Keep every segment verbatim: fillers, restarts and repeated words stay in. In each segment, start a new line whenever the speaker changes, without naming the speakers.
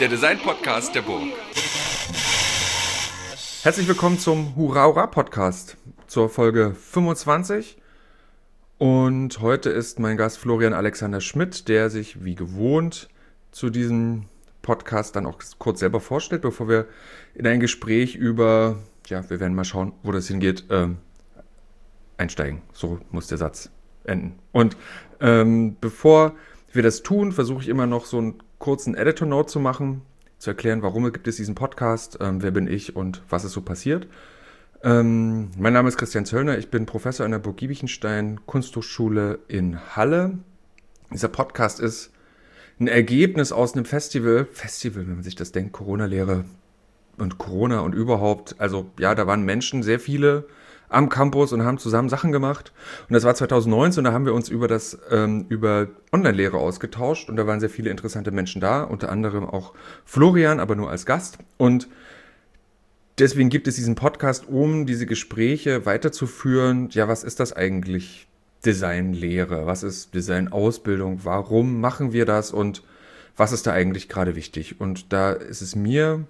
der Design-Podcast der Burg. Herzlich willkommen zum Hurra Hurra Podcast, zur Folge fünfundzwanzig. Und heute ist mein Gast Florian Alexander Schmidt, der sich wie gewohnt zu diesem Podcast dann auch kurz selber vorstellt, bevor wir in ein Gespräch über, ja, wir werden mal schauen, wo das hingeht, ähm, einsteigen. So muss der Satz enden. Und ähm, bevor wir das tun, versuche ich immer noch so einen kurzen Editor-Note zu machen, zu erklären, warum gibt es diesen Podcast, ähm, wer bin ich und was ist so passiert. Ähm, mein Name ist Christian Zöllner, ich bin Professor an der Burg Giebichenstein Kunsthochschule in Halle. Dieser Podcast ist ein Ergebnis aus einem Festival, Festival, wenn man sich das denkt, Corona-Lehre und Corona und überhaupt, also ja, da waren Menschen, sehr viele am Campus und haben zusammen Sachen gemacht. Und das war zwanzig neunzehn, da haben wir uns über das ähm, über Online-Lehre ausgetauscht und da waren sehr viele interessante Menschen da, unter anderem auch Florian, aber nur als Gast. Und deswegen gibt es diesen Podcast, um diese Gespräche weiterzuführen. Ja, was ist das eigentlich, Designlehre? Was ist Designausbildung? Warum machen wir das? Und was ist da eigentlich gerade wichtig? Und da ist es mir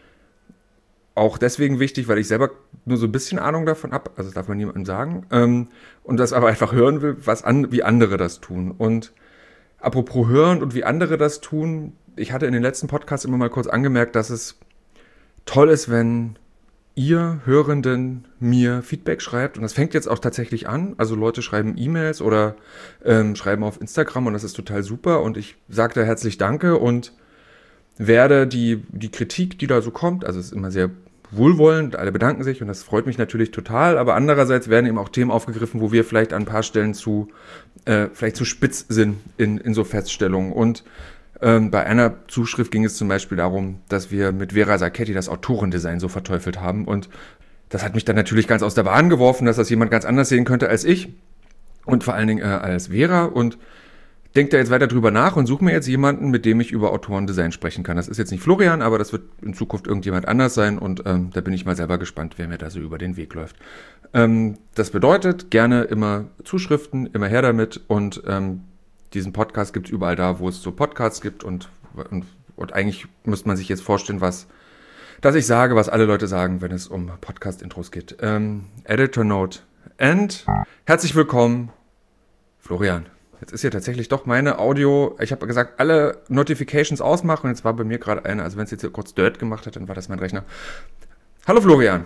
auch deswegen wichtig, weil ich selber nur so ein bisschen Ahnung davon habe, also das darf man niemandem sagen, ähm, und das aber einfach hören will, was an, wie andere das tun. Und apropos hören und wie andere das tun, ich hatte in den letzten Podcasts immer mal kurz angemerkt, dass es toll ist, wenn ihr Hörenden mir Feedback schreibt. Und das fängt jetzt auch tatsächlich an. Also Leute schreiben E-Mails oder ähm, schreiben auf Instagram und das ist total super. Und ich sage da herzlich Danke und werde die, die Kritik, die da so kommt, also es ist immer sehr wohlwollend, alle bedanken sich und das freut mich natürlich total, aber andererseits werden eben auch Themen aufgegriffen, wo wir vielleicht an ein paar Stellen zu, äh, vielleicht zu spitz sind in, in so Feststellungen. Und ähm, bei einer Zuschrift ging es zum Beispiel darum, dass wir mit Vera Sacchetti das Autorendesign so verteufelt haben und das hat mich dann natürlich ganz aus der Bahn geworfen, dass das jemand ganz anders sehen könnte als ich und vor allen Dingen äh, als Vera und denk da jetzt weiter drüber nach und suche mir jetzt jemanden, mit dem ich über Autorendesign sprechen kann. Das ist jetzt nicht Florian, aber das wird in Zukunft irgendjemand anders sein und ähm, da bin ich mal selber gespannt, wer mir da so über den Weg läuft. Ähm, das bedeutet, gerne immer Zuschriften, immer her damit und ähm, diesen Podcast gibt es überall da, wo es so Podcasts gibt und, und, und eigentlich müsste man sich jetzt vorstellen, was, dass ich sage, was alle Leute sagen, wenn es um Podcast-Intros geht. Ähm, Editor Note and herzlich willkommen, Florian. Jetzt ist hier tatsächlich doch meine Audio, ich habe gesagt, alle Notifications ausmachen und jetzt war bei mir gerade eine, also wenn es jetzt hier kurz Dirt gemacht hat, dann war das mein Rechner. Hallo Florian.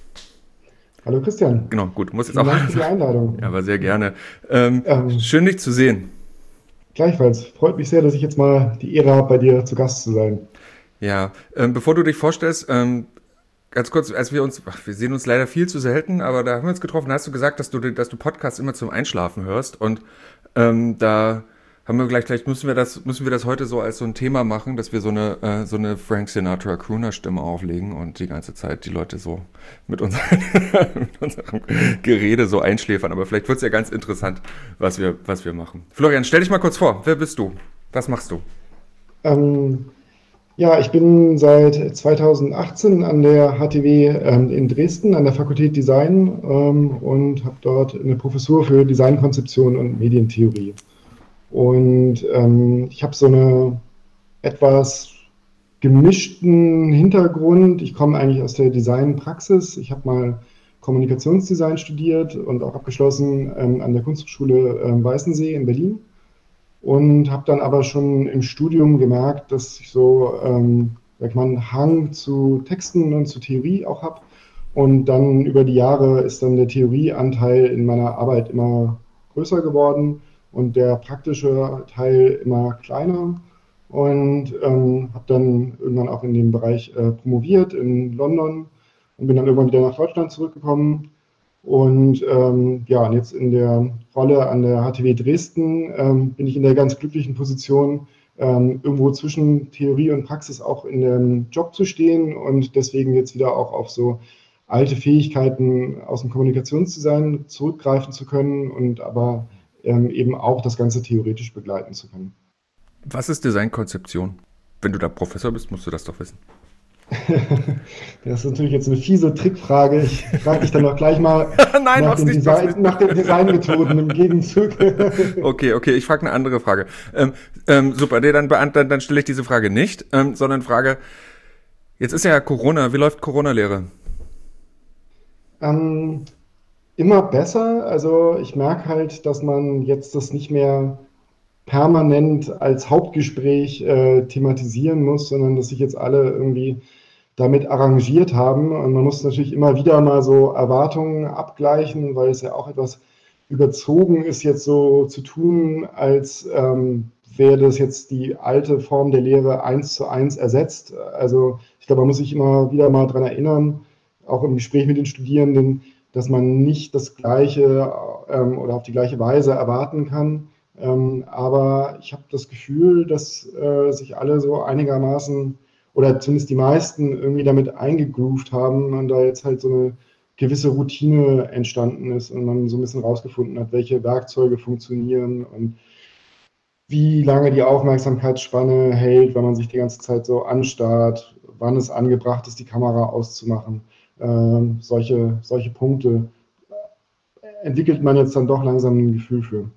Hallo Christian.
Genau, gut, muss jetzt
Vielen
auch.
Dank für die Einladung.
Ja, aber sehr gerne. Ähm,
ähm,
schön, dich zu sehen.
Gleichfalls. Freut mich sehr, dass ich jetzt mal die Ehre habe, bei dir zu Gast zu sein.
Ja, ähm, bevor du dich vorstellst, ähm, ganz kurz, als wir uns, ach, wir sehen uns leider viel zu selten, aber da haben wir uns getroffen, da hast du gesagt, dass du, dass du Podcasts immer zum Einschlafen hörst und ähm, da haben wir gleich, vielleicht müssen wir das, müssen wir das heute so als so ein Thema machen, dass wir so eine, äh, so eine Frank Sinatra Crooner Stimme auflegen und die ganze Zeit die Leute so mit, unseren, mit unserem Gerede so einschläfern, aber vielleicht wird es ja ganz interessant, was wir, was wir machen. Florian, stell dich mal kurz vor, wer bist du? Was machst du?
Ähm, Ja, ich bin seit zweitausendachtzehn an der H T W ähm, in Dresden, an der Fakultät Design ähm, und habe dort eine Professur für Designkonzeption und Medientheorie. Und ähm, ich habe so eine etwas gemischten Hintergrund. Ich komme eigentlich aus der Designpraxis. Ich habe mal Kommunikationsdesign studiert und auch abgeschlossen ähm, an der Kunsthochschule ähm, Weißensee in Berlin. Und habe dann aber schon im Studium gemerkt, dass ich so, ähm, sag ich mal, einen Hang zu Texten und zu Theorie auch habe. Und dann über die Jahre ist dann der Theorieanteil in meiner Arbeit immer größer geworden und der praktische Teil immer kleiner. Und ähm, habe dann irgendwann auch in dem Bereich äh, promoviert in London und bin dann irgendwann wieder nach Deutschland zurückgekommen. Und ähm, ja, und jetzt in der Rolle an der H T W Dresden ähm, bin ich in der ganz glücklichen Position, ähm, irgendwo zwischen Theorie und Praxis auch in dem Job zu stehen und deswegen jetzt wieder auch auf so alte Fähigkeiten aus dem Kommunikationsdesign zurückgreifen zu können und aber ähm, eben auch das Ganze theoretisch begleiten zu können.
Was ist Designkonzeption? Wenn du da Professor bist, musst du das doch wissen.
Das ist natürlich jetzt eine fiese Trickfrage. Ich frage dich dann auch gleich mal
Nein,
nach
mach's
den
nicht, mach's nicht.
Design, nach den Designmethoden im Gegenzug.
Okay, okay, ich frage eine andere Frage. Ähm, ähm, super, nee, dann, beant- dann, dann stelle ich diese Frage nicht, ähm, sondern frage, jetzt ist ja Corona, wie läuft Corona-Lehre?
Ähm, immer besser. Also ich merke halt, dass man jetzt das nicht mehr permanent als Hauptgespräch äh, thematisieren muss, sondern dass sich jetzt alle irgendwie damit arrangiert haben. Und man muss natürlich immer wieder mal so Erwartungen abgleichen, weil es ja auch etwas überzogen ist, jetzt so zu tun, als ähm, wäre das jetzt die alte Form der Lehre eins zu eins ersetzt. Also ich glaube, man muss sich immer wieder mal daran erinnern, auch im Gespräch mit den Studierenden, dass man nicht das Gleiche ähm, oder auf die gleiche Weise erwarten kann. Ähm, aber ich habe das Gefühl, dass äh, sich alle so einigermaßen oder zumindest die meisten irgendwie damit eingegroovt haben und da jetzt halt so eine gewisse Routine entstanden ist und man so ein bisschen rausgefunden hat, welche Werkzeuge funktionieren und wie lange die Aufmerksamkeitsspanne hält, wenn man sich die ganze Zeit so anstarrt, wann es angebracht ist, die Kamera auszumachen. Ähm, solche, solche Punkte entwickelt man jetzt dann doch langsam ein Gefühl für.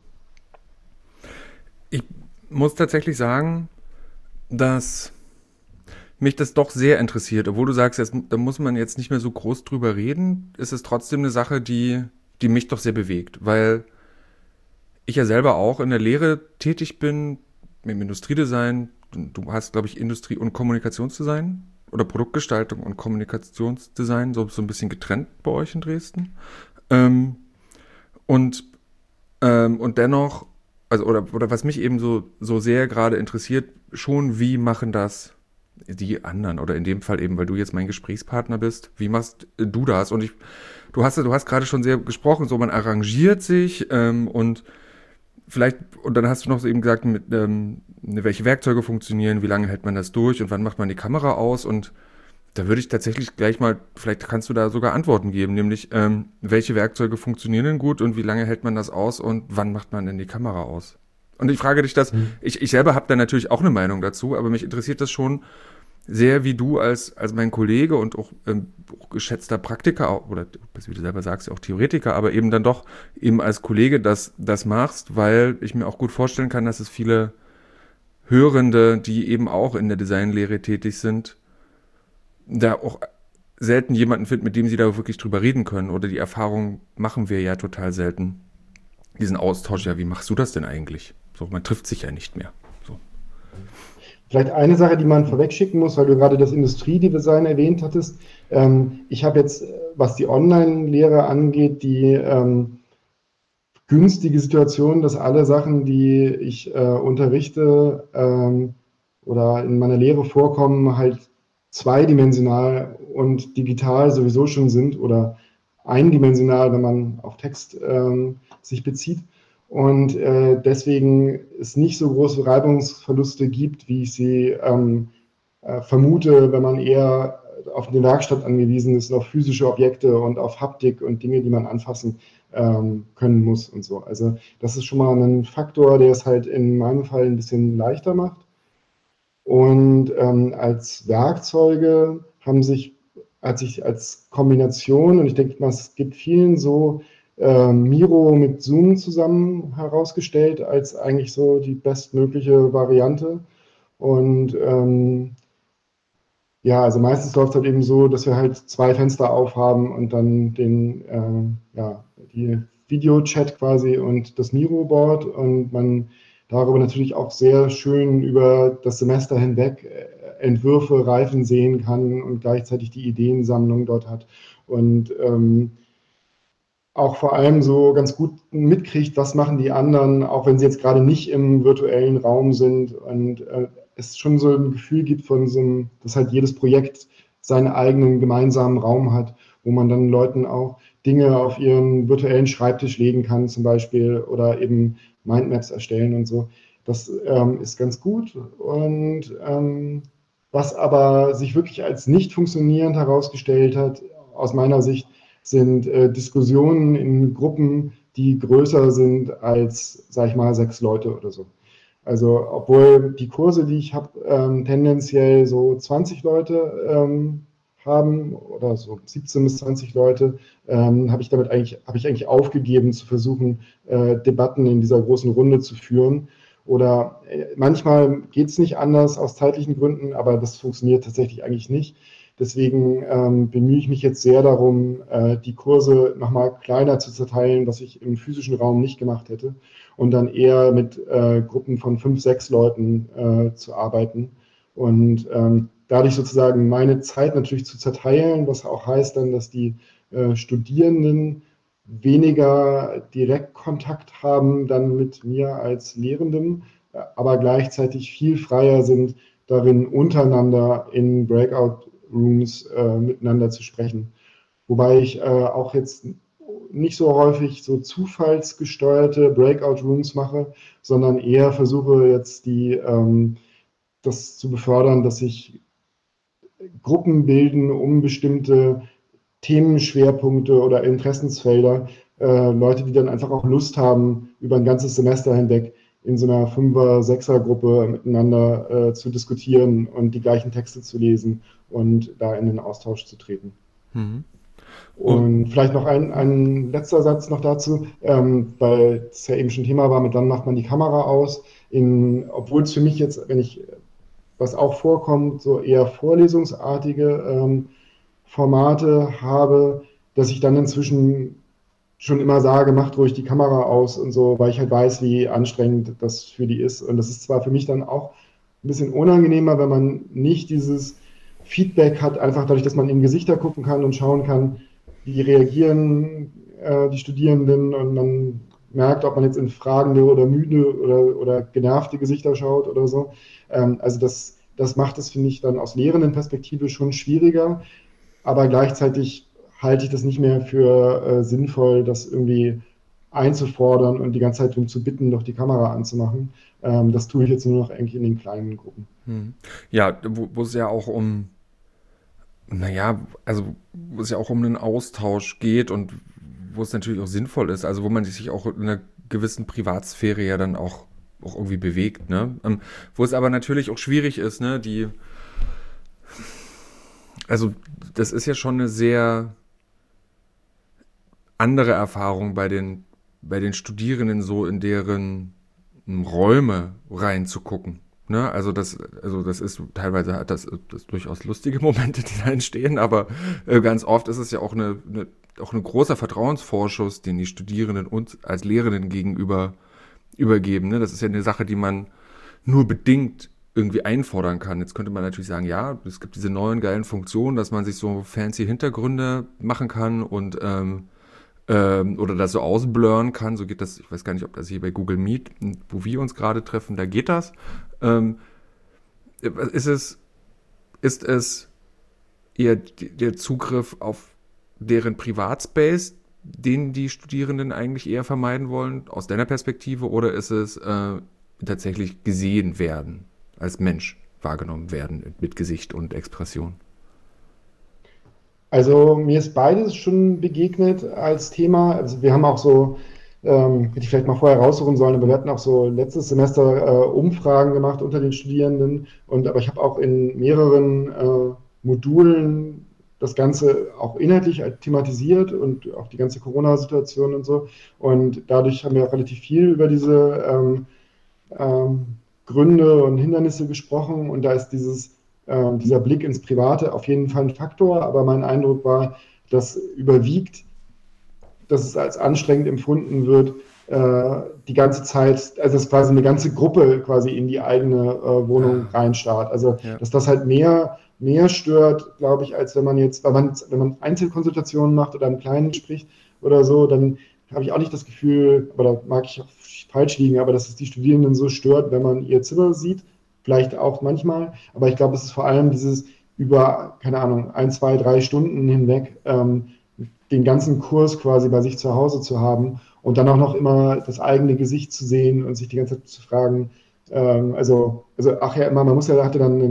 Ich muss tatsächlich sagen, dass mich das doch sehr interessiert. Obwohl du sagst, jetzt, da muss man jetzt nicht mehr so groß drüber reden, ist es trotzdem eine Sache, die, die mich doch sehr bewegt. Weil ich ja selber auch in der Lehre tätig bin, im Industriedesign. Du hast, glaube ich, Industrie- und Kommunikationsdesign oder Produktgestaltung und Kommunikationsdesign, so, so ein bisschen getrennt bei euch in Dresden. Ähm, und, ähm, und dennoch, also, oder, oder was mich eben so, so sehr gerade interessiert, schon, wie machen das die anderen oder in dem Fall eben, weil du jetzt mein Gesprächspartner bist, wie machst du das? Und ich, du hast, du hast gerade schon sehr gesprochen, so man arrangiert sich ähm, und vielleicht, und dann hast du noch so eben gesagt, mit, ähm, welche Werkzeuge funktionieren, wie lange hält man das durch und wann macht man die Kamera aus und da würde ich tatsächlich gleich mal, vielleicht kannst du da sogar Antworten geben, nämlich ähm, welche Werkzeuge funktionieren denn gut und wie lange hält man das aus und wann macht man denn die Kamera aus? Und ich frage dich das,
Mhm.
ich, ich selber habe da natürlich auch eine Meinung dazu, aber mich interessiert das schon sehr, wie du als, als mein Kollege und auch, ähm, auch geschätzter Praktiker oder wie du selber sagst, auch Theoretiker, aber eben dann doch eben als Kollege das, das machst, weil ich mir auch gut vorstellen kann, dass es viele Hörende, die eben auch in der Designlehre tätig sind, da auch selten jemanden finden, mit dem sie da wirklich drüber reden können. Oder die Erfahrung machen wir ja total selten. Diesen Austausch, ja, wie machst du das denn eigentlich? So, man trifft sich ja nicht mehr. So.
Vielleicht eine Sache, die man vorwegschicken muss, weil du gerade das Industriedesign erwähnt hattest. Ähm, ich habe jetzt, äh, was die Online-Lehre angeht, die ähm, günstige Situation, dass alle Sachen, die ich äh, unterrichte ähm, oder in meiner Lehre vorkommen, halt zweidimensional und digital sowieso schon sind oder eindimensional, wenn man auf Text ähm, sich bezieht. Und äh, deswegen es nicht so große Reibungsverluste gibt, wie ich sie ähm, äh, vermute, wenn man eher auf eine Werkstatt angewiesen ist, auf physische Objekte und auf Haptik und Dinge, die man anfassen ähm, können muss und so. Also das ist schon mal ein Faktor, der es halt in meinem Fall ein bisschen leichter macht. Und ähm, als Werkzeuge haben sich, hat sich als Kombination, und ich denke mal, es gibt vielen so, äh, Miro mit Zoom zusammen herausgestellt als eigentlich so die bestmögliche Variante. Und ähm, ja, also meistens läuft es halt eben so, dass wir halt zwei Fenster aufhaben und dann den, äh, ja, die Videochat quasi und das Miro-Board und man darüber natürlich auch sehr schön über das Semester hinweg äh, Entwürfe reifen sehen kann und gleichzeitig die Ideensammlung dort hat und ähm, auch vor allem so ganz gut mitkriegt, was machen die anderen, auch wenn sie jetzt gerade nicht im virtuellen Raum sind und äh, es schon so ein Gefühl gibt von so einem, dass halt jedes Projekt seinen eigenen gemeinsamen Raum hat, wo man dann Leuten auch Dinge auf ihren virtuellen Schreibtisch legen kann zum Beispiel oder eben Mindmaps erstellen und so. Das ähm, ist ganz gut und ähm, was aber sich wirklich als nicht funktionierend herausgestellt hat, aus meiner Sicht, sind äh, Diskussionen in Gruppen, die größer sind als, sag ich mal, sechs Leute oder so. Also obwohl die Kurse, die ich habe, ähm, tendenziell so zwanzig Leute ähm, haben oder so siebzehn bis zwanzig Leute, ähm, habe ich damit eigentlich, habe ich eigentlich aufgegeben zu versuchen, äh, Debatten in dieser großen Runde zu führen. Oder äh, manchmal geht es nicht anders aus zeitlichen Gründen, aber das funktioniert tatsächlich eigentlich nicht. Deswegen ähm, bemühe ich mich jetzt sehr darum, äh, die Kurse nochmal kleiner zu zerteilen, was ich im physischen Raum nicht gemacht hätte, und dann eher mit äh, Gruppen von fünf, sechs Leuten äh, zu arbeiten und ähm, dadurch sozusagen meine Zeit natürlich zu zerteilen, was auch heißt dann, dass die äh, Studierenden weniger Direktkontakt haben dann mit mir als Lehrendem, äh, aber gleichzeitig viel freier sind, darin untereinander in Breakout-Rooms äh, miteinander zu sprechen. Wobei ich äh, auch jetzt nicht so häufig so zufallsgesteuerte Breakout-Rooms mache, sondern eher versuche jetzt die, ähm, das zu befördern, dass sich Gruppen bilden um bestimmte Themenschwerpunkte oder Interessensfelder. Äh, Leute, die dann einfach auch Lust haben, über ein ganzes Semester hinweg in so einer Fünfer-, Sechser-Gruppe miteinander äh, zu diskutieren und die gleichen Texte zu lesen und da in den Austausch zu treten.
Mhm. Und
Und vielleicht noch ein, ein letzter Satz noch dazu, ähm, weil es ja eben schon Thema war, mit wann macht man die Kamera aus. In, obwohl es für mich jetzt, wenn ich, was auch vorkommt, so eher vorlesungsartige ähm, Formate habe, dass ich dann inzwischen schon immer sage, macht ruhig die Kamera aus und so, weil ich halt weiß, wie anstrengend das für die ist. Und das ist zwar für mich dann auch ein bisschen unangenehmer, wenn man nicht dieses Feedback hat, einfach dadurch, dass man in Gesichter gucken kann und schauen kann, wie reagieren äh, die Studierenden, und man merkt, ob man jetzt in fragende oder müde oder, oder genervte Gesichter schaut oder so. Ähm, also das, das macht es, finde ich, dann aus Lehrendenperspektive schon schwieriger, aber gleichzeitig halte ich das nicht mehr für äh, sinnvoll, das irgendwie einzufordern und die ganze Zeit darum zu bitten, doch die Kamera anzumachen. Ähm, das tue ich jetzt nur noch eigentlich in den kleinen Gruppen.
hm. Ja, wo, wo es ja auch um, naja, also wo es ja auch um einen Austausch geht und wo es natürlich auch sinnvoll ist, also wo man sich auch in einer gewissen Privatsphäre ja dann auch, auch irgendwie bewegt, ne? Ähm, wo es aber natürlich auch schwierig ist, ne? Die, also das ist ja schon eine sehr andere Erfahrung bei den, bei den Studierenden so in deren Räume reinzugucken. Ne? Also das, also das ist teilweise hat das, das durchaus lustige Momente, die da entstehen, aber äh, ganz oft ist es ja auch eine, eine auch ein großer Vertrauensvorschuss, den die Studierenden uns als Lehrenden gegenüber übergeben. Ne? Das ist ja eine Sache, die man nur bedingt irgendwie einfordern kann. Jetzt könnte man natürlich sagen, ja, es gibt diese neuen geilen Funktionen, dass man sich so fancy Hintergründe machen kann und ähm, ähm, oder das so ausblurren kann. So geht das, ich weiß gar nicht, ob das hier bei Google Meet, wo wir uns gerade treffen, da geht das. Ähm, ist es, ist es eher der Zugriff auf deren Privatspace, den die Studierenden eigentlich eher vermeiden wollen, aus deiner Perspektive, oder ist es äh, tatsächlich gesehen werden, als Mensch wahrgenommen werden, mit Gesicht und Expression?
Also mir ist beides schon begegnet als Thema. Also wir haben auch so, ähm, hätte ich vielleicht mal vorher raussuchen sollen, aber wir hatten auch so letztes Semester äh, Umfragen gemacht unter den Studierenden. Und aber ich habe auch in mehreren äh, Modulen das Ganze auch inhaltlich thematisiert und auch die ganze Corona-Situation und so. Und dadurch haben wir auch relativ viel über diese ähm, ähm, Gründe und Hindernisse gesprochen, und da ist dieses, äh, dieser Blick ins Private auf jeden Fall ein Faktor, aber mein Eindruck war, dass überwiegt, dass es als anstrengend empfunden wird, äh, die ganze Zeit, also dass quasi eine ganze Gruppe quasi in die eigene äh, Wohnung
Ah,
reinstarrt. Also
ja.
dass das halt mehr, mehr stört, glaube ich, als wenn man jetzt, wenn man, wenn man Einzelkonsultationen macht oder im Kleinen spricht oder so, dann habe ich auch nicht das Gefühl, aber da mag ich auch falsch liegen, aber dass es die Studierenden so stört, wenn man ihr Zimmer sieht, vielleicht auch manchmal, aber ich glaube, es ist vor allem dieses über, keine Ahnung, ein, zwei, drei Stunden hinweg ähm, den ganzen Kurs quasi bei sich zu Hause zu haben und dann auch noch immer das eigene Gesicht zu sehen und sich die ganze Zeit zu fragen, ähm, also, also, ach ja, immer, man muss ja, hatte dann einen,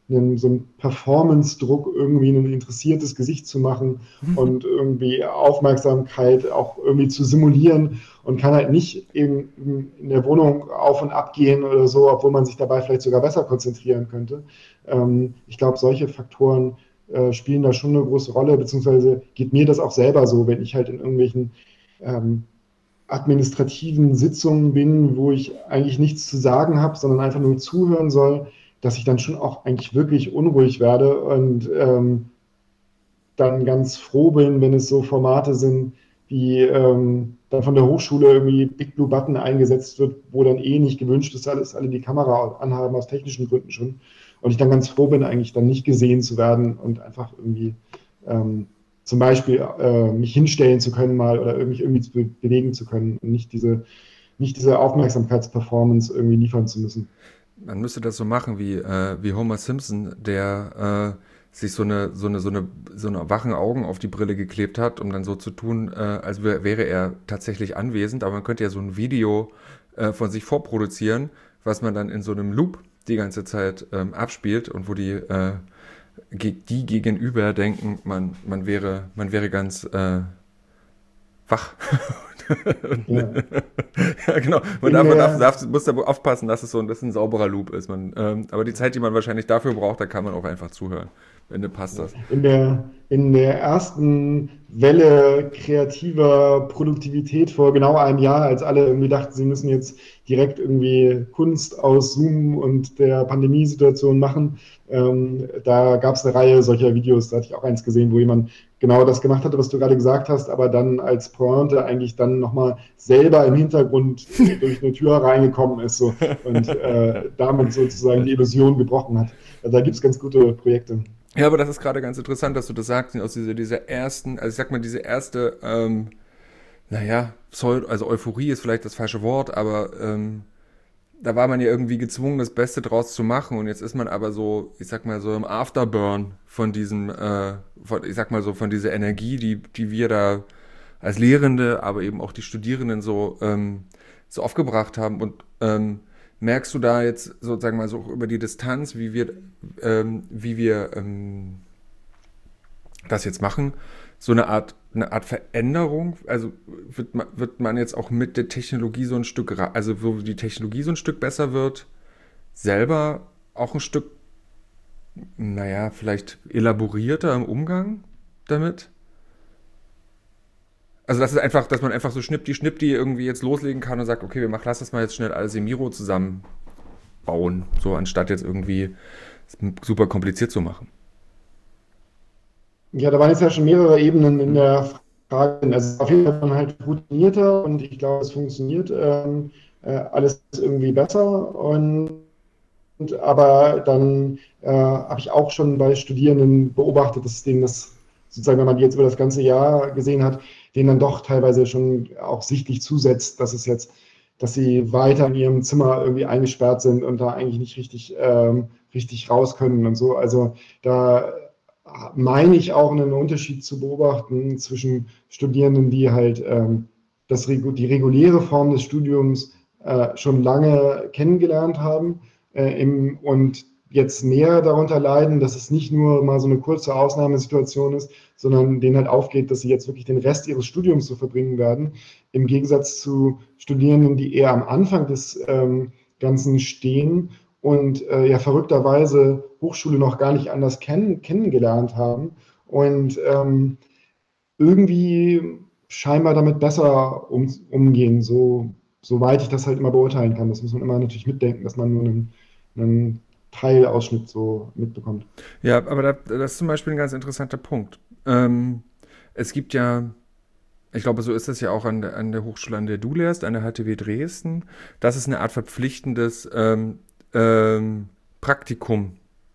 einen, so einen Performance-Druck, irgendwie ein interessiertes Gesicht zu machen und irgendwie Aufmerksamkeit auch irgendwie zu simulieren und kann halt nicht in, in der Wohnung auf und ab gehen oder so, obwohl man sich dabei vielleicht sogar besser konzentrieren könnte. Ähm, ich glaube, solche Faktoren äh, spielen da schon eine große Rolle, beziehungsweise geht mir das auch selber so, wenn ich halt in irgendwelchen ähm, administrativen Sitzungen bin, wo ich eigentlich nichts zu sagen habe, sondern einfach nur zuhören soll, dass ich dann schon auch eigentlich wirklich unruhig werde und ähm, dann ganz froh bin, wenn es so Formate sind, wie ähm, dann von der Hochschule irgendwie Big Blue Button eingesetzt wird, wo dann eh nicht gewünscht ist, dass alle die Kamera anhaben, aus technischen Gründen schon. Und ich dann ganz froh bin, eigentlich dann nicht gesehen zu werden und einfach irgendwie ähm, zum Beispiel äh, mich hinstellen zu können mal oder mich irgendwie zu be bewegen zu können und nicht diese, nicht diese Aufmerksamkeitsperformance irgendwie liefern zu müssen.
Man müsste das so machen wie, äh, wie Homer Simpson, der äh, sich so eine, so eine, so eine, so eine wachen Augen auf die Brille geklebt hat, um dann so zu tun, äh, als wär, wäre er tatsächlich anwesend. Aber man könnte ja so ein Video äh, von sich vorproduzieren, was man dann in so einem Loop die ganze Zeit ähm, abspielt und wo die, äh, die gegenüber denken, man, man, wäre, man wäre ganz äh, wach.
Ja.
Ja, genau. Man,
In
darf, man darf,
der,
darf, muss da aufpassen, dass es so ein, dass es ein sauberer Loop ist. Man, ähm, aber die Zeit, die man wahrscheinlich dafür braucht, da kann man auch einfach zuhören. Ende passt das.
in der, in der ersten Welle kreativer Produktivität vor genau einem Jahr, als alle irgendwie dachten, sie müssen jetzt direkt irgendwie Kunst aus Zoom und der Pandemiesituation machen, ähm, da gab es eine Reihe solcher Videos, da hatte ich auch eins gesehen, wo jemand genau das gemacht hatte, was du gerade gesagt hast, aber dann als Pointe eigentlich dann nochmal selber im Hintergrund durch eine Tür reingekommen ist so, und äh, damit sozusagen die Illusion gebrochen hat. Also da gibt es ganz gute Projekte.
Ja, aber das ist gerade ganz interessant, dass du das sagst, aus dieser, dieser ersten, also ich sag mal, diese erste, ähm, naja, Pseudo, also Euphorie ist vielleicht das falsche Wort, aber ähm, da war man ja irgendwie gezwungen, das Beste draus zu machen und jetzt ist man aber so, ich sag mal, so im Afterburn von diesem, äh, von, ich sag mal so, von dieser Energie, die, die wir da als Lehrende, aber eben auch die Studierenden so, ähm, so aufgebracht haben und ähm, merkst du da jetzt sozusagen mal so über die Distanz, wie wir, ähm, wie wir ähm, das jetzt machen, so eine Art, eine Art Veränderung? Also wird man, wird man jetzt auch mit der Technologie so ein Stück, also wo die Technologie so ein Stück besser wird, selber auch ein Stück, naja, vielleicht elaborierter im Umgang damit? Also das ist einfach, dass man einfach so schnippdi schnippdi irgendwie jetzt loslegen kann und sagt, okay, wir machen, lass das mal jetzt schnell alles im Miro zusammenbauen, so anstatt jetzt irgendwie super kompliziert zu machen.
Ja, da waren jetzt ja schon mehrere Ebenen in der Frage. Also auf jeden Fall dann halt routinierter und ich glaube, es funktioniert ähm, äh, alles irgendwie besser. Und, und aber dann äh, habe ich auch schon bei Studierenden beobachtet, dass denen das sozusagen, wenn man die jetzt über das ganze Jahr gesehen hat, denen dann doch teilweise schon auch sichtlich zusetzt, dass es jetzt, dass sie weiter in ihrem Zimmer irgendwie eingesperrt sind und da eigentlich nicht richtig, ähm, richtig raus können und so. Also da meine ich auch einen Unterschied zu beobachten zwischen Studierenden, die halt ähm, das, die reguläre Form des Studiums äh, schon lange kennengelernt haben äh, im, und jetzt mehr darunter leiden, dass es nicht nur mal so eine kurze Ausnahmesituation ist, sondern denen halt aufgeht, dass sie jetzt wirklich den Rest ihres Studiums so verbringen werden, im Gegensatz zu Studierenden, die eher am Anfang des ähm, Ganzen stehen und äh, ja verrückterweise Hochschule noch gar nicht anders kenn kennengelernt haben und ähm, irgendwie scheinbar damit besser um, umgehen, so, soweit ich das halt immer beurteilen kann. Das muss man immer natürlich mitdenken, dass man nur einen, einen Teilausschnitt so mitbekommt.
Ja, aber da, das ist zum Beispiel ein ganz interessanter Punkt. Ähm, es gibt ja, ich glaube, so ist es ja auch an der, an der Hochschule, an der du lehrst, an der H T W Dresden, dass es eine Art verpflichtendes ähm, ähm, Praktikum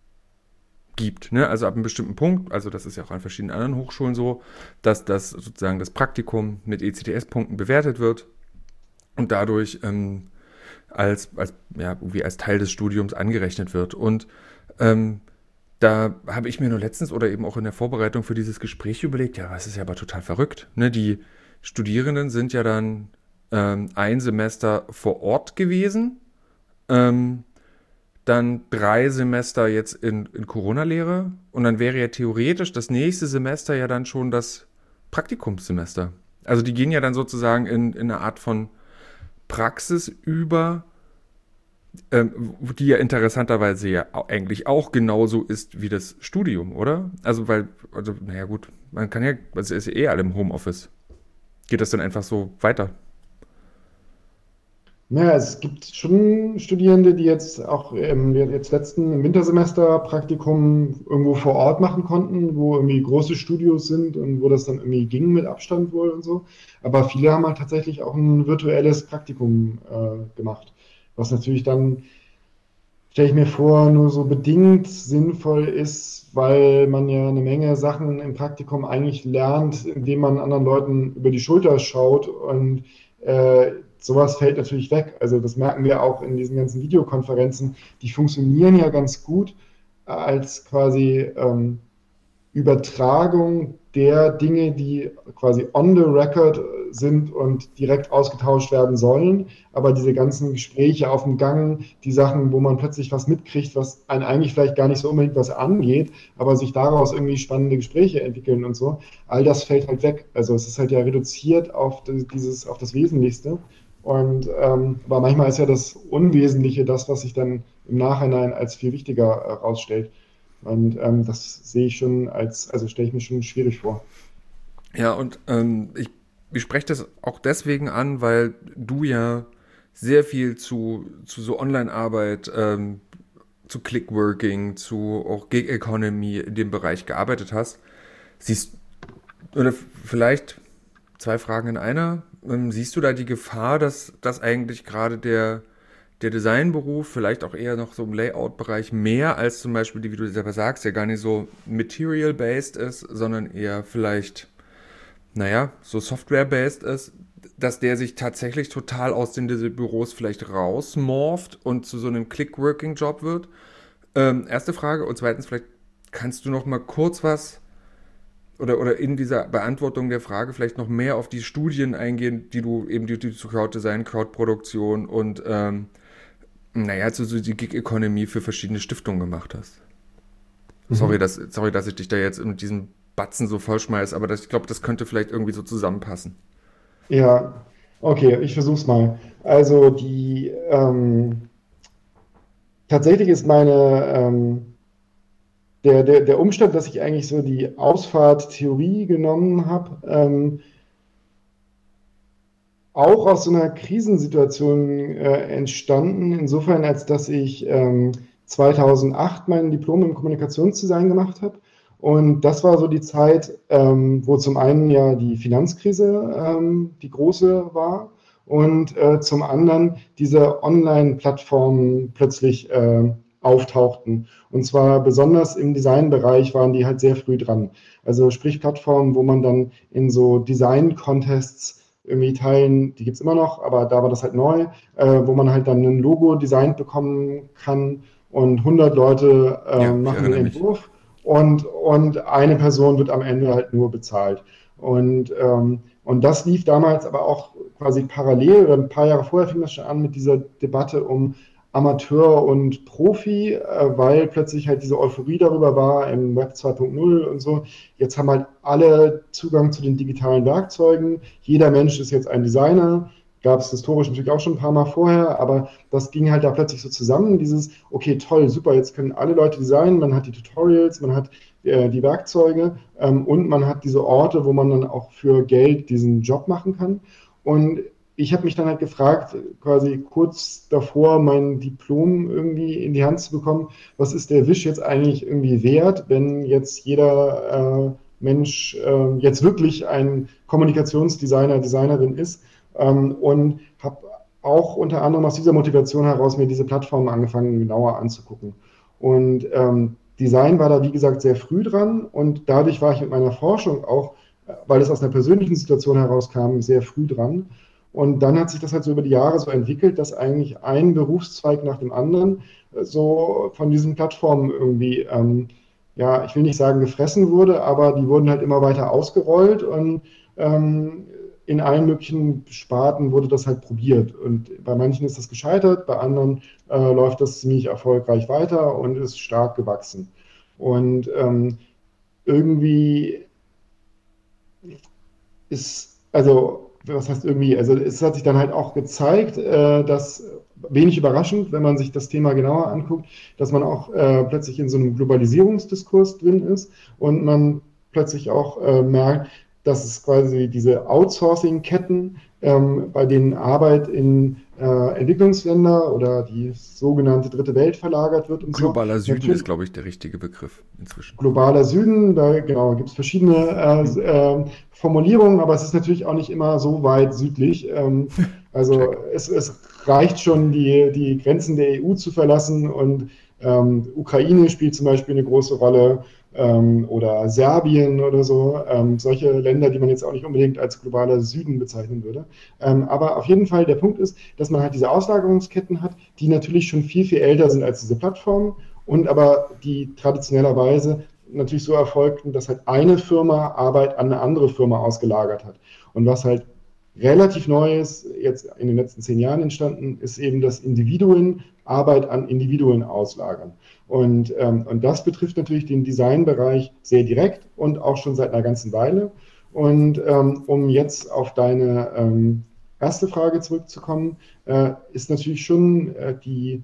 gibt. Ne? Also ab einem bestimmten Punkt, also das ist ja auch an verschiedenen anderen Hochschulen so, dass das sozusagen das Praktikum mit E C T S-Punkten bewertet wird und dadurch ähm, als, als, ja, wie als Teil des Studiums angerechnet wird. Und ähm, da habe ich mir nur letztens oder eben auch in der Vorbereitung für dieses Gespräch überlegt, ja, das ist ja aber total verrückt. Ne? Die Studierenden sind ja dann ähm, ein Semester vor Ort gewesen, ähm, dann drei Semester jetzt in, in Corona-Lehre und dann wäre ja theoretisch das nächste Semester ja dann schon das Praktikumssemester. Also die gehen ja dann sozusagen in, in eine Art von Praxis über, ähm, die ja interessanterweise ja eigentlich auch genauso ist wie das Studium, oder? Also weil, also naja gut, man kann ja, es ist ja eh alle im Homeoffice. Geht das dann einfach so weiter?
Ja, es gibt schon Studierende, die jetzt auch im jetzt letzten im Wintersemester Praktikum irgendwo vor Ort machen konnten, wo irgendwie große Studios sind und wo das dann irgendwie ging mit Abstand wohl und so. Aber viele haben halt tatsächlich auch ein virtuelles Praktikum äh, gemacht, was natürlich dann, stelle ich mir vor, nur so bedingt sinnvoll ist, weil man ja eine Menge Sachen im Praktikum eigentlich lernt, indem man anderen Leuten über die Schulter schaut und äh, sowas fällt natürlich weg. Also das merken wir auch in diesen ganzen Videokonferenzen. Die funktionieren ja ganz gut als quasi ähm, Übertragung der Dinge, die quasi on the record sind und direkt ausgetauscht werden sollen. Aber diese ganzen Gespräche auf dem Gang, die Sachen, wo man plötzlich was mitkriegt, was einen eigentlich vielleicht gar nicht so unbedingt was angeht, aber sich daraus irgendwie spannende Gespräche entwickeln und so, all das fällt halt weg. Also es ist halt ja reduziert auf dieses, auf das Wesentlichste. Und ähm, aber manchmal ist ja das Unwesentliche das, was sich dann im Nachhinein als viel wichtiger herausstellt. Und ähm, das sehe ich schon als, also stelle ich mir schon schwierig vor.
Ja, und ähm, ich, ich spreche das auch deswegen an, weil du ja sehr viel zu, zu so Online-Arbeit, ähm, zu Clickworking, zu auch Gig Economy in dem Bereich gearbeitet hast. Siehst, oder vielleicht zwei Fragen in einer. Ähm, siehst du da die Gefahr, dass, dass eigentlich gerade der, der Designberuf vielleicht auch eher noch so im Layout-Bereich mehr als zum Beispiel, die, wie du selber sagst, ja gar nicht so material-based ist, sondern eher vielleicht, naja, so software-based ist, dass der sich tatsächlich total aus den Büros vielleicht rausmorpht und zu so einem Click-Working-Job wird? Ähm, erste Frage. Und zweitens, vielleicht kannst du noch mal kurz was oder, oder in dieser Beantwortung der Frage vielleicht noch mehr auf die Studien eingehen, die du eben die, die zu Crowd-Design, Crowd-Produktion und ähm, naja, so, so die Gig-Economy für verschiedene Stiftungen gemacht hast. Sorry,
Mhm.
dass, sorry, dass ich dich da jetzt mit diesem Batzen so vollschmeiß, aber das, ich glaube, das könnte vielleicht irgendwie so zusammenpassen.
Ja, okay, ich versuche es mal. Also die ähm, tatsächlich ist meine ähm, der, der, der Umstand, dass ich eigentlich so die Ausfahrt-Theorie genommen habe, ähm, auch aus so einer Krisensituation äh, entstanden, insofern, als dass ich ähm, zweitausendacht mein Diplom im Kommunikationsdesign gemacht habe. Und das war so die Zeit, ähm, wo zum einen ja die Finanzkrise ähm, die große war und äh, zum anderen diese Online-Plattformen plötzlich äh, auftauchten. Und zwar besonders im Designbereich waren die halt sehr früh dran. Also sprich Plattformen, wo man dann in so Design-Contests irgendwie Teilen, die gibt es immer noch, aber da war das halt neu, äh, wo man halt dann ein Logo designt bekommen kann und hundert Leute äh,
Ja, ich
machen den
erinnere mich.
Entwurf und, und eine Person wird am Ende halt nur bezahlt. Und, ähm, und das lief damals aber auch quasi parallel, oder ein paar Jahre vorher fing das schon an mit dieser Debatte um Amateur und Profi, äh, weil plötzlich halt diese Euphorie darüber war im Web zwei Punkt null und so. Jetzt haben halt alle Zugang zu den digitalen Werkzeugen. Jeder Mensch ist jetzt ein Designer. Gab es historisch natürlich auch schon ein paar Mal vorher, aber das ging halt da plötzlich so zusammen. Dieses, okay, toll, super, jetzt können alle Leute designen, man hat die Tutorials, man hat äh, die Werkzeuge ähm, und man hat diese Orte, wo man dann auch für Geld diesen Job machen kann. Und ich habe mich dann halt gefragt, quasi kurz davor mein Diplom irgendwie in die Hand zu bekommen, was ist der Wisch jetzt eigentlich irgendwie wert, wenn jetzt jeder äh, Mensch äh, jetzt wirklich ein Kommunikationsdesigner, Designerin ist. Ähm, und habe auch unter anderem aus dieser Motivation heraus mir diese Plattform angefangen, genauer anzugucken. Und ähm, Design war da, wie gesagt, sehr früh dran und dadurch war ich mit meiner Forschung auch, äh, weil es aus einer persönlichen Situation herauskam, sehr früh dran. Und dann hat sich das halt so über die Jahre so entwickelt, dass eigentlich ein Berufszweig nach dem anderen äh, so von diesen Plattformen irgendwie, ähm, ja, ich will nicht sagen gefressen wurde, aber die wurden halt immer weiter ausgerollt und ähm, in allen möglichen Sparten wurde das halt probiert. Und bei manchen ist das gescheitert, bei anderen äh, läuft das ziemlich erfolgreich weiter und ist stark gewachsen. Und ähm, irgendwie ist, also, was heißt irgendwie, also es hat sich dann halt auch gezeigt, äh, dass wenig überraschend, wenn man sich das Thema genauer anguckt, dass man auch äh, plötzlich in so einem Globalisierungsdiskurs drin ist und man plötzlich auch äh, merkt, dass es quasi diese Outsourcing-Ketten, ähm, bei denen Arbeit in äh, Entwicklungsländer oder die sogenannte Dritte Welt verlagert wird und so.
Globaler Süden ist,
Natürlich
glaube ich, der richtige Begriff inzwischen.
globaler Süden, da genau, gibt es verschiedene äh,
Hm.
äh, Formulierungen, aber es ist natürlich auch nicht immer so weit südlich. Ähm, also
Check.
es, es reicht schon, die, die Grenzen der E U zu verlassen und ähm, Ukraine spielt zum Beispiel eine große Rolle ähm, oder Serbien oder so. Ähm, solche Länder, die man jetzt auch nicht unbedingt als globaler Süden bezeichnen würde. Ähm, aber auf jeden Fall der Punkt ist, dass man halt diese Auslagerungsketten hat, die natürlich schon viel, viel älter sind als diese Plattformen und aber die traditionellerweise natürlich so erfolgten, dass halt eine Firma Arbeit an eine andere Firma ausgelagert hat. Und was halt relativ neu ist, jetzt in den letzten zehn Jahren entstanden, ist eben, dass Individuen Arbeit an Individuen auslagern. Und, ähm, und das betrifft natürlich den Designbereich sehr direkt und auch schon seit einer ganzen Weile. Und ähm, um jetzt auf deine ähm, erste Frage zurückzukommen, äh, ist natürlich schon äh, die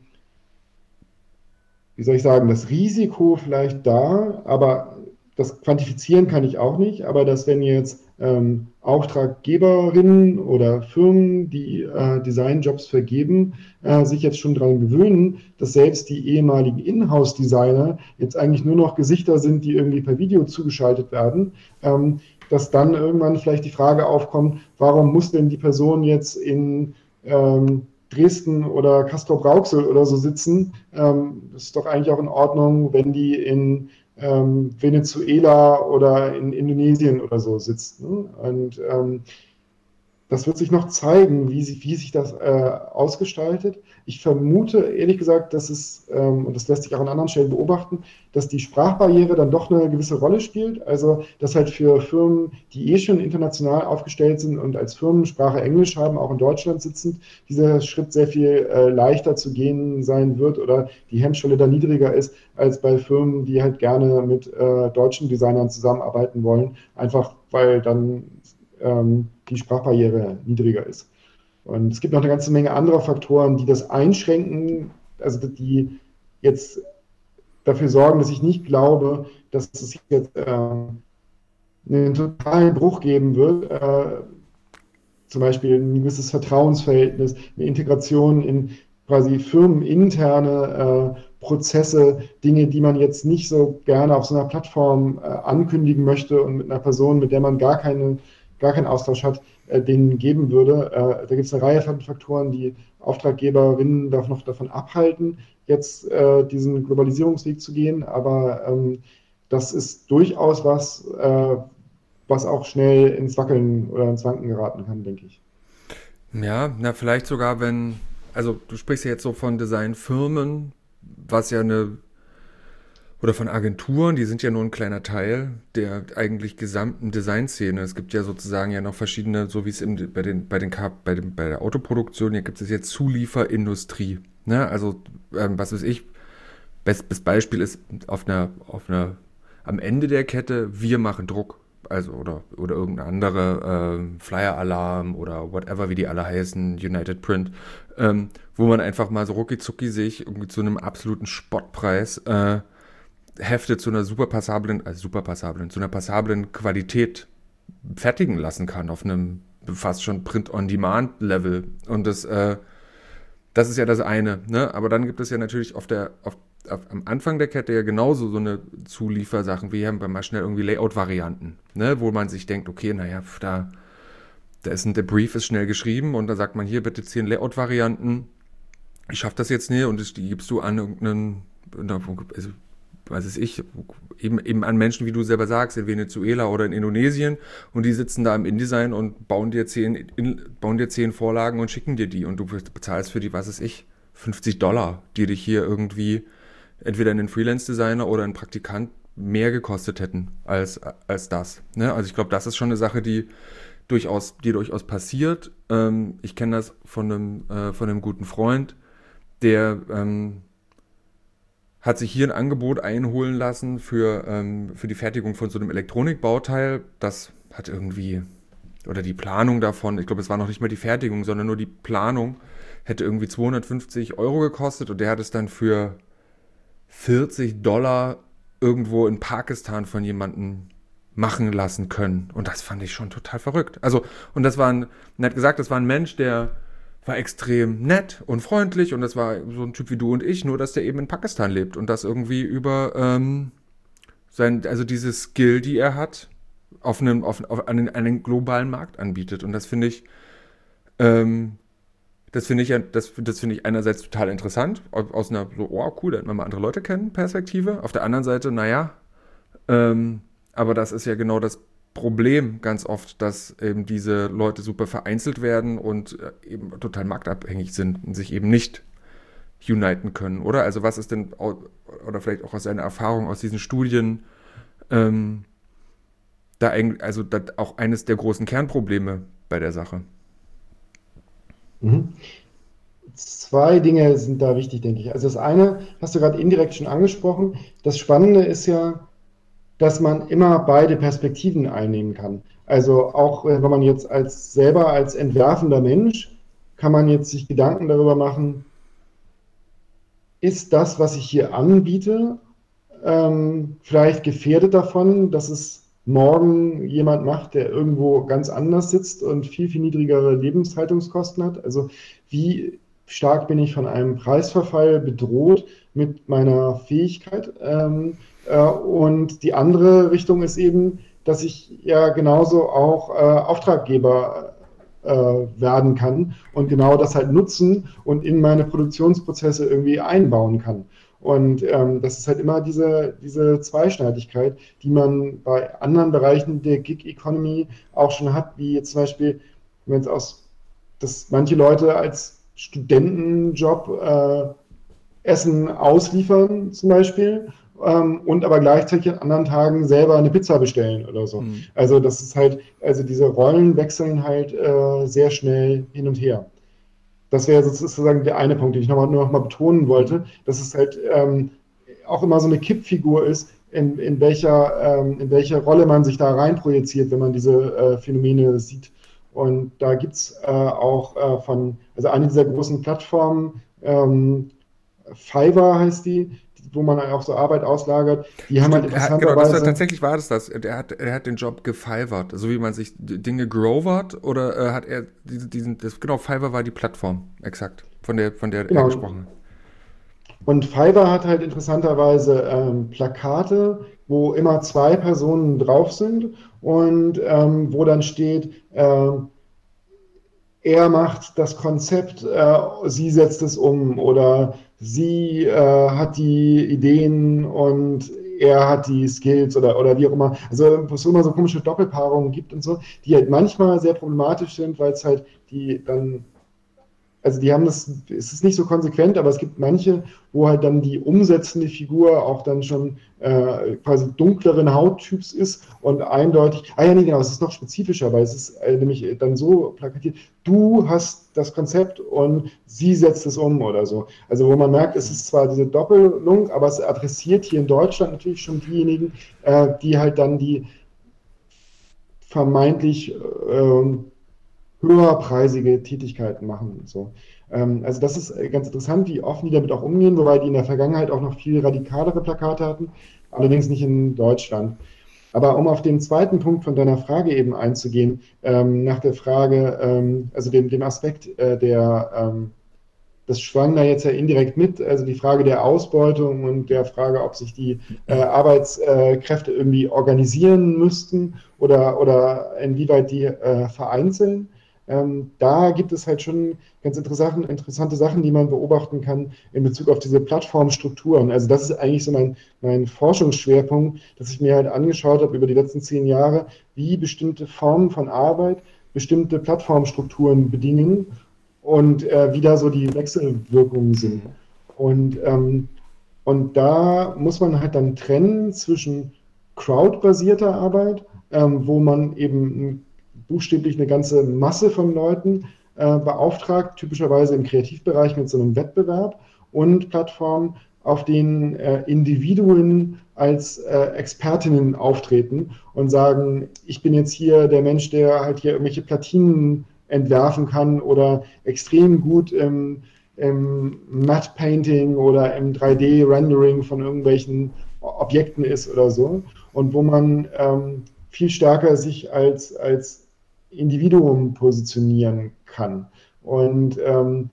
wie soll ich sagen, das Risiko vielleicht da, aber das quantifizieren kann ich auch nicht, aber dass wenn jetzt ähm, Auftraggeberinnen oder Firmen, die äh, Designjobs vergeben, äh, sich jetzt schon daran gewöhnen, dass selbst die ehemaligen Inhouse-Designer jetzt eigentlich nur noch Gesichter sind, die irgendwie per Video zugeschaltet werden, ähm, dass dann irgendwann vielleicht die Frage aufkommt, warum muss denn die Person jetzt in ähm, Dresden oder Castrop-Rauxel oder so sitzen, ähm, das ist doch eigentlich auch in Ordnung, wenn die in ähm, Venezuela oder in Indonesien oder so sitzt. Ne? Und ähm, das wird sich noch zeigen, wie, sie, wie sich das äh, ausgestaltet. Ich vermute ehrlich gesagt, dass es, ähm, und das lässt sich auch an anderen Stellen beobachten, dass die Sprachbarriere dann doch eine gewisse Rolle spielt. Also, dass halt für Firmen, die eh schon international aufgestellt sind und als Firmensprache Englisch haben, auch in Deutschland sitzend, dieser Schritt sehr viel äh, leichter zu gehen sein wird oder die Hemmschwelle da niedriger ist, als bei Firmen, die halt gerne mit äh, deutschen Designern zusammenarbeiten wollen, einfach weil dann ähm, die Sprachbarriere niedriger ist. Und es gibt noch eine ganze Menge anderer Faktoren, die das einschränken, also die jetzt dafür sorgen, dass ich nicht glaube, dass es jetzt äh, einen totalen Bruch geben wird. Äh, zum Beispiel ein gewisses Vertrauensverhältnis, eine Integration in quasi firmeninterne äh, Prozesse, Dinge, die man jetzt nicht so gerne auf so einer Plattform äh, ankündigen möchte und mit einer Person, mit der man gar, keine, gar keinen Austausch hat, äh, denen geben würde. Äh, da gibt es eine Reihe von Faktoren, die Auftraggeberinnen darf noch davon abhalten, jetzt äh, diesen Globalisierungsweg zu gehen. Aber ähm, das ist durchaus was, äh, was auch schnell ins Wackeln oder ins Wanken geraten kann, denke ich.
Ja, na vielleicht sogar, wenn, also du sprichst ja jetzt so von Designfirmen, was ja eine, oder von Agenturen, die sind ja nur ein kleiner Teil der eigentlich gesamten Designszene. Es gibt ja sozusagen ja noch verschiedene, so wie es im, bei den, bei den, Kap- bei den, bei der Autoproduktion, hier gibt es jetzt Zulieferindustrie. Ne? Also, ähm, was weiß ich, bestes Beispiel ist auf einer, auf einer, am Ende der Kette, wir machen Druck. Also, oder, oder irgendeine andere ähm, Flyer-Alarm oder whatever, wie die alle heißen, United Print, ähm, wo man einfach mal so rucki zucki sich irgendwie zu einem absoluten Spottpreis äh, Hefte zu einer super passablen, also super passablen, zu einer passablen Qualität fertigen lassen kann, auf einem fast schon Print-on-Demand-Level. Und das, äh, das ist ja das eine, ne? Aber dann gibt es ja natürlich auf der, auf, auf, am Anfang der Kette ja genauso so eine Zuliefersachen, wie haben wir mal schnell irgendwie Layout-Varianten, ne? Wo man sich denkt, okay, naja, da, da ist ein, der Brief ist schnell geschrieben und da sagt man hier bitte zehn Layout-Varianten. Ich schaffe das jetzt nicht und die gibst du an irgendeinen, also was weiß ich, eben, eben an Menschen, wie du selber sagst, in Venezuela oder in Indonesien und die sitzen da im InDesign und bauen dir zehn, in, bauen dir zehn Vorlagen und schicken dir die und du bezahlst für die, was weiß ich, fünfzig Dollar, die dich hier irgendwie entweder einen Freelance-Designer oder einen Praktikant mehr gekostet hätten als, als das. Ne? Also ich glaube, das ist schon eine Sache, die durchaus, die durchaus passiert. Ähm, ich kenne das von einem, äh, von einem guten Freund, der ähm, hat sich hier ein Angebot einholen lassen für, ähm, für die Fertigung von so einem Elektronikbauteil. Das hat irgendwie, oder die Planung davon, ich glaube, es war noch nicht mal die Fertigung, sondern nur die Planung, hätte irgendwie zweihundertfünfzig Euro gekostet und der hat es dann für vierzig Dollar irgendwo in Pakistan von jemandem machen lassen können. Und das fand ich schon total verrückt. Also, und das war ein, er hat gesagt, das war ein Mensch, der war extrem nett und freundlich und das war so ein Typ wie du und ich, nur dass der eben in Pakistan lebt und das irgendwie über ähm, sein, also diese Skill, die er hat, auf einem, auf, auf einen, einen globalen Markt anbietet. Und das finde ich, ähm, das finde ich, ja- das, das finde ich einerseits total interessant, aus einer so, oh cool, da lernt man mal andere Leute kennen, Perspektive. Auf der anderen Seite, naja, ähm, aber das ist ja genau das Problem ganz oft, dass eben diese Leute super vereinzelt werden und äh, eben total marktabhängig sind und sich eben nicht uniten können, oder? Also was ist denn, au- oder vielleicht auch aus seiner Erfahrung aus diesen Studien, ähm, da eigentlich, also das auch eines der großen Kernprobleme bei der Sache.
Mhm. Zwei Dinge sind da wichtig, denke ich. Also das eine hast du gerade indirekt schon angesprochen. Das Spannende ist ja, dass man immer beide Perspektiven einnehmen kann. Also auch äh, wenn man jetzt als selber als entwerfender Mensch kann man jetzt sich Gedanken darüber machen, ist das, was ich hier anbiete, ähm, vielleicht gefährdet davon, dass es morgen jemand macht, der irgendwo ganz anders sitzt und viel, viel niedrigere Lebenshaltungskosten hat. Also wie stark bin ich von einem Preisverfall bedroht mit meiner Fähigkeit? Ähm, äh, und die andere Richtung ist eben, dass ich ja genauso auch äh, Auftraggeber äh, werden kann und genau das halt nutzen und in meine Produktionsprozesse irgendwie einbauen kann. Und ähm, das ist halt immer diese, diese Zweischneidigkeit, die man bei anderen Bereichen der Gig Economy auch schon hat, wie jetzt zum Beispiel, wenn es aus, dass manche Leute als Studentenjob äh, Essen ausliefern zum Beispiel ähm, und aber gleichzeitig an anderen Tagen selber eine Pizza bestellen oder so.
Hm.
Also das ist halt, also diese Rollen wechseln halt äh, sehr schnell hin und her. Das wäre sozusagen der eine Punkt, den ich noch mal, nur noch mal betonen
Hm.
wollte, dass es halt ähm, auch immer so eine Kippfigur ist, in, in, welcher, ähm, in welche Rolle man sich da reinprojiziert, wenn man diese äh, Phänomene sieht. Und da gibt es äh, auch äh, von, also eine dieser großen Plattformen, ähm, Fiverr heißt die, wo man auch so Arbeit auslagert, die haben halt
Stimmt, er hat, genau, das war
interessanterweise.
tatsächlich war das das. Er hat, er hat den Job gefivert, so wie man sich D- Dinge grovert oder äh, hat er diese, diesen, das, genau, Fiverr war die Plattform, exakt, von der, von der er
Genau.
gesprochen hat.
Und Fiverr hat halt interessanterweise ähm, Plakate, wo immer zwei Personen drauf sind und ähm, wo dann steht, ähm, er macht das Konzept, äh, sie setzt es um oder sie äh, hat die Ideen und er hat die Skills oder, oder wie auch immer. Also wo es immer so komische Doppelpaarungen gibt und so, die halt manchmal sehr problematisch sind, weil es halt die dann, also die haben das, es ist nicht so konsequent, aber es gibt manche, wo halt dann die umsetzende Figur auch dann schon äh, quasi dunkleren Hauttyps ist und eindeutig, ah ja, nee, genau, es ist noch spezifischer, weil es ist äh, nämlich dann so plakatiert, du hast das Konzept und sie setzt es um oder so. Also wo man merkt, es ist zwar diese Doppelung, aber es adressiert hier in Deutschland natürlich schon diejenigen, äh, die halt dann die vermeintlich äh, höherpreisige Tätigkeiten machen und so. Ähm, also das ist äh, ganz interessant, wie offen die damit auch umgehen, wobei die in der Vergangenheit auch noch viel radikalere Plakate hatten, allerdings nicht in Deutschland. Aber um auf den zweiten Punkt von deiner Frage eben einzugehen, ähm, nach der Frage, ähm, also dem, dem Aspekt äh, der, ähm, das schwang da jetzt ja indirekt mit, also die Frage der Ausbeutung und der Frage, ob sich die äh, Arbeitskräfte irgendwie organisieren müssten oder, oder inwieweit die äh, vereinzeln. Ähm, da gibt es halt schon ganz interessante, interessante Sachen, die man beobachten kann in Bezug auf diese Plattformstrukturen. Also das ist eigentlich so mein, mein Forschungsschwerpunkt, dass ich mir halt angeschaut habe über die letzten zehn Jahre, wie bestimmte Formen von Arbeit bestimmte Plattformstrukturen bedingen und äh, wie da so die Wechselwirkungen sind.
Mhm.
Und, ähm, und da muss man halt dann trennen zwischen crowdbasierter Arbeit, ähm, wo man eben buchstäblich eine ganze Masse von Leuten äh, beauftragt, typischerweise im Kreativbereich mit so einem Wettbewerb, und Plattformen, auf denen äh, Individuen als äh, Expertinnen auftreten und sagen, ich bin jetzt hier der Mensch, der halt hier irgendwelche Platinen entwerfen kann oder extrem gut im, im Matte Painting oder im drei D Rendering von irgendwelchen Objekten ist oder so. Und wo man ähm, viel stärker sich als, als Individuum positionieren kann. Und ähm,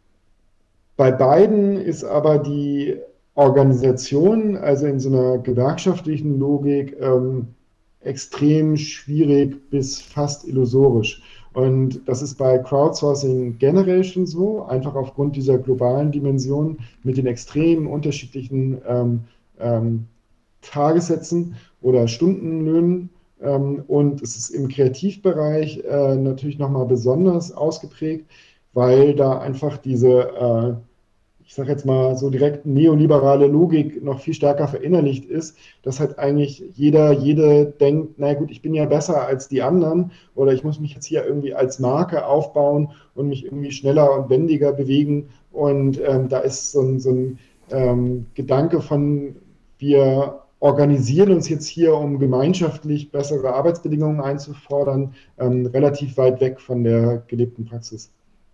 bei beiden ist aber die Organisation, also in so einer gewerkschaftlichen Logik, ähm, extrem schwierig bis fast illusorisch. Und das ist bei Crowdsourcing generell schon so, einfach aufgrund dieser globalen Dimension mit den extrem unterschiedlichen ähm, ähm, Tagessätzen oder Stundenlöhnen. Ähm, und es ist im Kreativbereich äh, natürlich nochmal besonders ausgeprägt, weil da einfach diese, äh, ich sage jetzt mal so direkt neoliberale Logik noch viel stärker verinnerlicht ist, dass halt eigentlich jeder, jede denkt, na gut, ich bin ja besser als die anderen oder ich muss mich jetzt hier irgendwie als Marke aufbauen und mich irgendwie schneller und wendiger bewegen. Und ähm, da ist so ein, so ein ähm, Gedanke von, wir organisieren uns jetzt hier, um gemeinschaftlich bessere Arbeitsbedingungen einzufordern, ähm, relativ weit weg von der gelebten Praxis.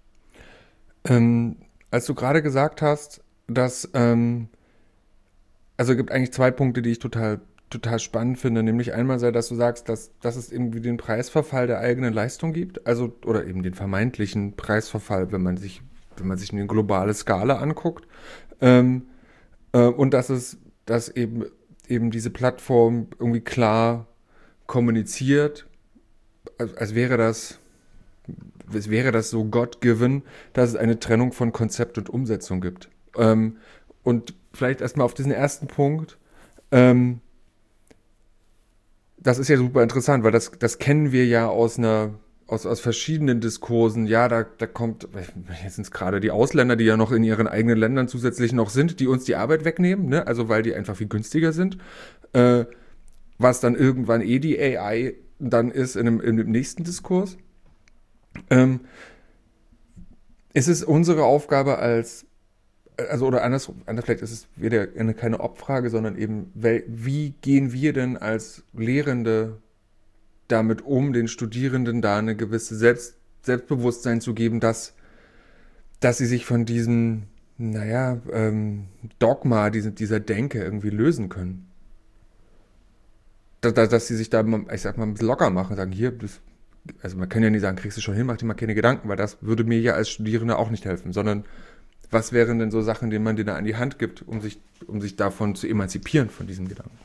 Ähm, als du gerade gesagt hast, dass, ähm, also es gibt eigentlich zwei Punkte, die ich total, total spannend finde. Nämlich einmal sei, dass du sagst, dass, dass es irgendwie den Preisverfall der eigenen Leistung gibt, also oder eben den vermeintlichen Preisverfall, wenn man sich, wenn man sich eine globale Skala anguckt. Ähm, äh, und dass es, dass eben eben diese Plattform irgendwie klar kommuniziert, als, als wäre das, als wäre das so God-given, dass es eine Trennung von Konzept und Umsetzung gibt. Ähm, und vielleicht erstmal auf diesen ersten Punkt. Ähm, das ist ja super interessant, weil das, das kennen wir ja aus einer, aus, aus verschiedenen Diskursen. Ja, da, da kommt, jetzt sind es gerade die Ausländer, die ja noch in ihren eigenen Ländern zusätzlich noch sind, die uns die Arbeit wegnehmen, ne? Also weil die einfach viel günstiger sind. Äh, was dann irgendwann eh die A I dann ist in einem, in dem nächsten Diskurs. Ähm, ist es unsere Aufgabe als, also oder anders, anders vielleicht ist es wieder eine, keine Obfrage, sondern eben, wie gehen wir denn als Lehrende damit um, den Studierenden da eine gewisse Selbst, Selbstbewusstsein zu geben, dass, dass sie sich von diesem, naja, ähm, Dogma, diese, dieser Denke irgendwie lösen können. Dass, dass sie sich da, ich sag mal, ein bisschen locker machen, sagen, hier, das, also man kann ja nicht sagen, kriegst du schon hin, mach dir mal keine Gedanken, weil das würde mir ja als Studierender auch nicht helfen, sondern was wären denn so Sachen, die man dir da an die Hand gibt, um sich, um sich davon zu emanzipieren, von diesem Gedanken?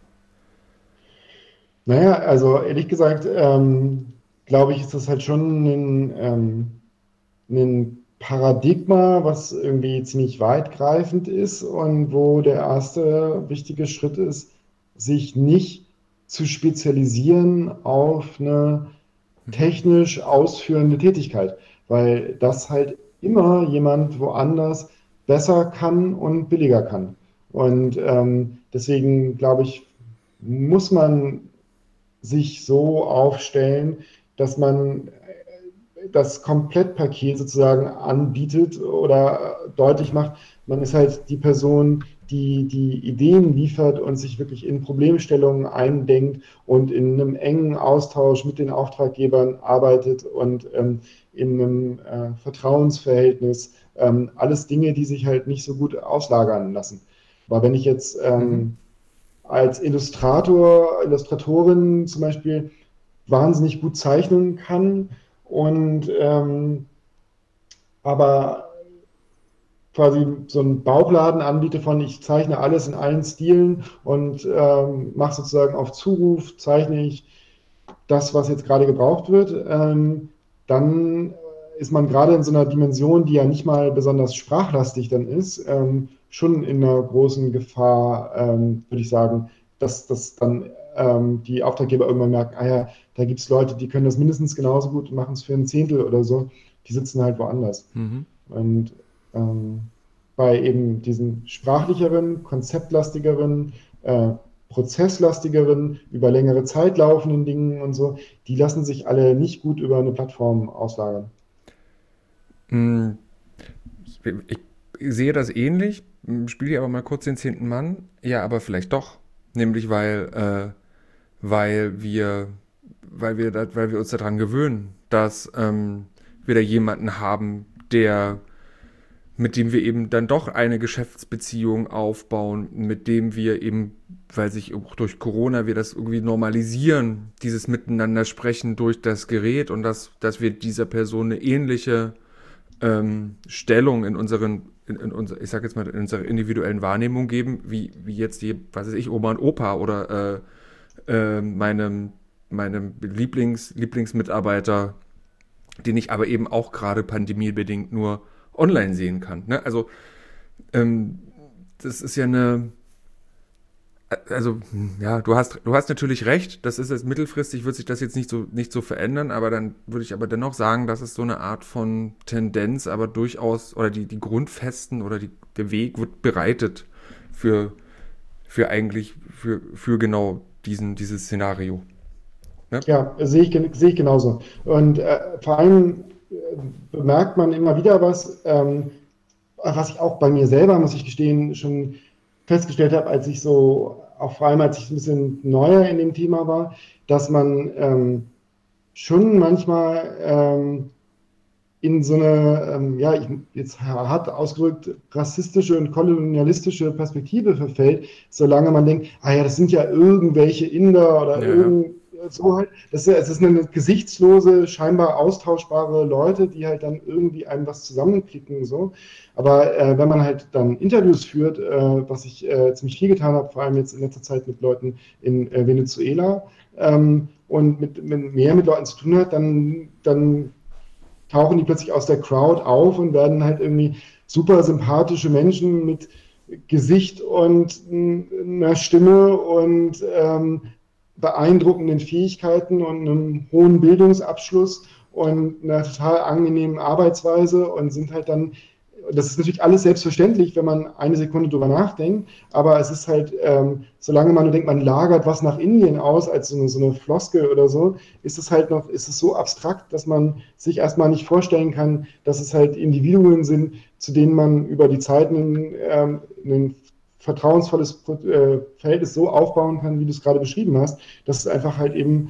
Naja, also ehrlich gesagt, ähm, glaube ich, ist das halt schon ein, ähm, ein Paradigma, was irgendwie ziemlich weitgreifend ist und wo der erste wichtige Schritt ist, sich nicht zu spezialisieren auf eine
Mhm.
technisch ausführende Tätigkeit, weil das halt immer jemand woanders besser kann und billiger kann. Und ähm, deswegen glaube ich, muss man sich so aufstellen, dass man das Komplettpaket sozusagen anbietet oder deutlich macht, man ist halt die Person, die die Ideen liefert und sich wirklich in Problemstellungen eindenkt und in einem engen Austausch mit den Auftraggebern arbeitet und ähm, in einem äh, Vertrauensverhältnis. Ähm, alles Dinge, die sich halt nicht so gut auslagern lassen. Aber wenn ich jetzt
Mhm.
ähm, als Illustrator, Illustratorin zum Beispiel wahnsinnig gut zeichnen kann und ähm, aber quasi so einen Bauchladen anbiete von, ich zeichne alles in allen Stilen und ähm, mache sozusagen auf Zuruf, zeichne ich das, was jetzt gerade gebraucht wird, ähm, dann ist man gerade in so einer Dimension, die ja nicht mal besonders sprachlastig dann ist, ähm, schon in einer großen Gefahr, ähm, würde ich sagen, dass, dass dann ähm, die Auftraggeber irgendwann merken, ah ja, da gibt es Leute, die können das mindestens genauso gut und machen es für ein Zehntel oder so, die sitzen halt woanders.
Mhm.
Und ähm, bei eben diesen sprachlicheren, konzeptlastigeren, äh, prozesslastigeren, über längere Zeit laufenden Dingen und so, die lassen sich alle nicht gut über eine Plattform auslagern.
Mm, Ich, ich sehe das ähnlich, spiele hier aber mal kurz den zehnten Mann. Ja, aber vielleicht doch. Nämlich weil, äh, weil wir, weil wir, da, weil wir uns daran gewöhnen, dass ähm, wir da jemanden haben, der, mit dem wir eben dann doch eine Geschäftsbeziehung aufbauen, mit dem wir eben, weil sich auch durch Corona wir das irgendwie normalisieren, dieses Miteinander sprechen durch das Gerät und dass, dass wir dieser Person eine ähnliche ähm, Stellung in unseren, in, in unser, ich sag jetzt mal, in unserer individuellen Wahrnehmung geben, wie, wie jetzt die, was weiß ich, Oma und Opa oder äh, äh, meinem, meinem Lieblings, Lieblingsmitarbeiter, den ich aber eben auch gerade pandemiebedingt nur online sehen kann. Ne? Also ähm, das ist ja eine, also ja, du hast, du hast natürlich recht, das ist jetzt mittelfristig, wird sich das jetzt nicht so, nicht so verändern, aber dann würde ich aber dennoch sagen, dass es so eine Art von Tendenz, aber durchaus, oder die, die Grundfesten oder die, der Weg wird bereitet für, für eigentlich, für, für genau diesen, dieses Szenario. Ne?
Ja, sehe ich, gen- sehe ich genauso. Und äh, vor allem äh, bemerkt man immer wieder was, ähm, was ich auch bei mir selber, muss ich gestehen, schon festgestellt habe, als ich so, auch vor allem als ich ein bisschen neuer in dem Thema war, dass man ähm, schon manchmal ähm, in so eine, ähm, ja, ich, jetzt hart ausgedrückt, rassistische und kolonialistische Perspektive verfällt, solange man denkt, ah ja, das sind ja irgendwelche Inder oder
Ja, ja.
irgend so halt. Das ist, es ist eine gesichtslose, scheinbar austauschbare Leute, die halt dann irgendwie einem was zusammenklicken so. Aber äh, wenn man halt dann Interviews führt, äh, was ich äh, ziemlich viel getan habe, vor allem jetzt in letzter Zeit mit Leuten in äh, Venezuela, ähm, und mit, mit mehr mit Leuten zu tun hat, dann, dann tauchen die plötzlich aus der Crowd auf und werden halt irgendwie super sympathische Menschen mit Gesicht und einer Stimme und ähm, beeindruckenden Fähigkeiten und einem hohen Bildungsabschluss und einer total angenehmen Arbeitsweise und sind halt dann, das ist natürlich alles selbstverständlich, wenn man eine Sekunde drüber nachdenkt, aber es ist halt, ähm, solange man nur denkt, man lagert was nach Indien aus, als so eine, so eine Floskel oder so, ist es halt noch, ist es so abstrakt, dass man sich erstmal nicht vorstellen kann, dass es halt Individuen sind, zu denen man über die Zeit ein, ähm, ein vertrauensvolles äh, Verhältnis so aufbauen kann, wie du es gerade beschrieben hast, dass es einfach halt eben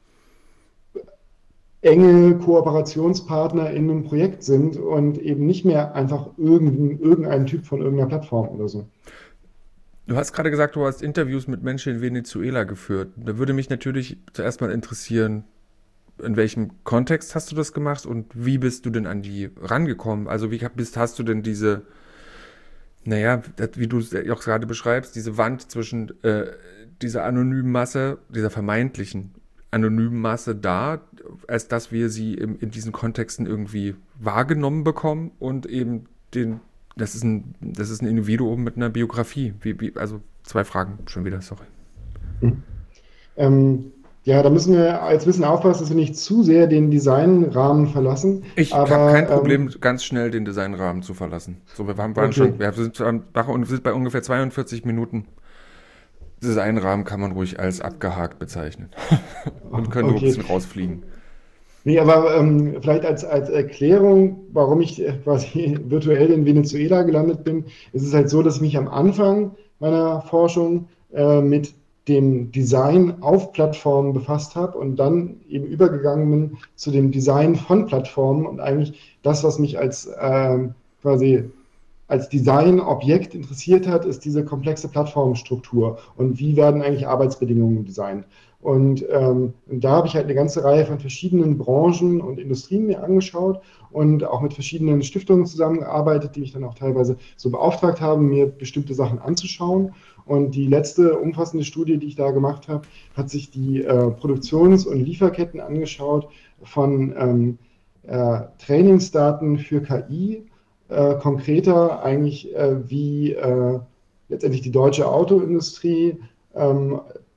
enge Kooperationspartner in einem Projekt sind und eben nicht mehr einfach irgendein, irgendein Typ von irgendeiner Plattform oder so.
Du hast gerade gesagt, du hast Interviews mit Menschen in Venezuela geführt. Da würde mich natürlich zuerst mal interessieren, in welchem Kontext hast du das gemacht und wie bist du denn an die rangekommen? Also wie bist, hast du denn diese, naja, das, wie du es auch gerade beschreibst, diese Wand zwischen äh, dieser anonymen Masse, dieser vermeintlichen anonymen Masse da, als dass wir sie im, in diesen Kontexten irgendwie wahrgenommen bekommen und eben den, das ist ein, das ist ein Individuum mit einer Biografie. Wie, wie, also zwei Fragen schon wieder, sorry.
Mhm. Ähm, ja, da müssen wir jetzt ein bisschen aufpassen, dass wir nicht zu sehr den Designrahmen verlassen.
Ich habe kein
Aber
Problem,
ähm,
ganz schnell den Designrahmen zu verlassen. So, wir waren, waren
okay,
schon, wir sind, wir sind bei ungefähr zweiundvierzig Minuten. Designrahmen kann man ruhig als abgehakt bezeichnen. Und können so ein
okay.
bisschen rausfliegen.
Nee, aber ähm, vielleicht als, als Erklärung, warum ich äh, quasi virtuell in Venezuela gelandet bin, ist es halt so, dass ich mich am Anfang meiner Forschung äh, mit dem Design auf Plattformen befasst habe und dann eben übergegangen bin zu dem Design von Plattformen und eigentlich das, was mich als ähm, quasi als Designobjekt interessiert hat, ist diese komplexe Plattformstruktur und wie werden eigentlich Arbeitsbedingungen designt. Und ähm, da habe ich halt eine ganze Reihe von verschiedenen Branchen und Industrien mir angeschaut und auch mit verschiedenen Stiftungen zusammengearbeitet, die mich dann auch teilweise so beauftragt haben, mir bestimmte Sachen anzuschauen. Und die letzte umfassende Studie, die ich da gemacht habe, hat sich die äh, Produktions- und Lieferketten angeschaut von ähm, äh, Trainingsdaten für K I, äh, konkreter eigentlich, äh, wie äh, letztendlich die deutsche Autoindustrie ähm,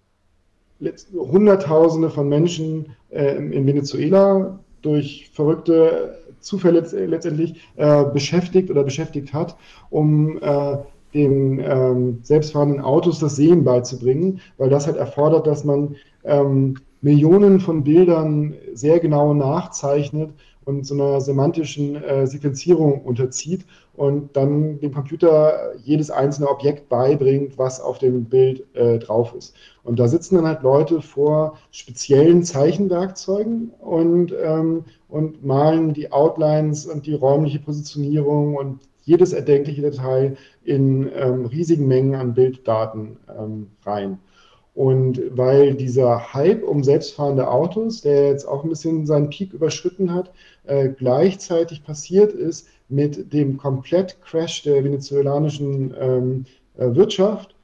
Hunderttausende von Menschen äh, in Venezuela durch verrückte Zufälle letztendlich äh, beschäftigt oder beschäftigt hat, um äh, den ähm, selbstfahrenden Autos das Sehen beizubringen, weil das halt erfordert, dass man ähm, Millionen von Bildern sehr genau nachzeichnet und so einer semantischen äh, Sequenzierung unterzieht und dann dem Computer jedes einzelne Objekt beibringt, was auf dem Bild äh, drauf ist. Und da sitzen dann halt Leute vor speziellen Zeichenwerkzeugen und, ähm, und malen die Outlines und die räumliche Positionierung und jedes erdenkliche Detail in ähm, riesigen Mengen an Bilddaten ähm, rein. Und weil dieser Hype um selbstfahrende Autos, der jetzt auch ein bisschen seinen Peak überschritten hat, äh, gleichzeitig passiert ist mit dem Komplettcrash der venezolanischen ähm, äh, Wirtschaft,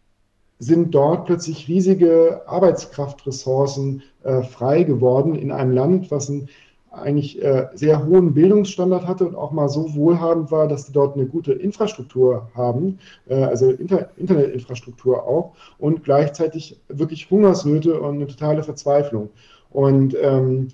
sind dort plötzlich riesige Arbeitskraftressourcen äh, frei geworden in einem Land, was ein eigentlich äh, sehr hohen Bildungsstandard hatte und auch mal so wohlhabend war, dass die dort eine gute Infrastruktur haben, äh, also Inter Internetinfrastruktur auch, und gleichzeitig wirklich Hungersnöte und eine totale Verzweiflung. Und ähm,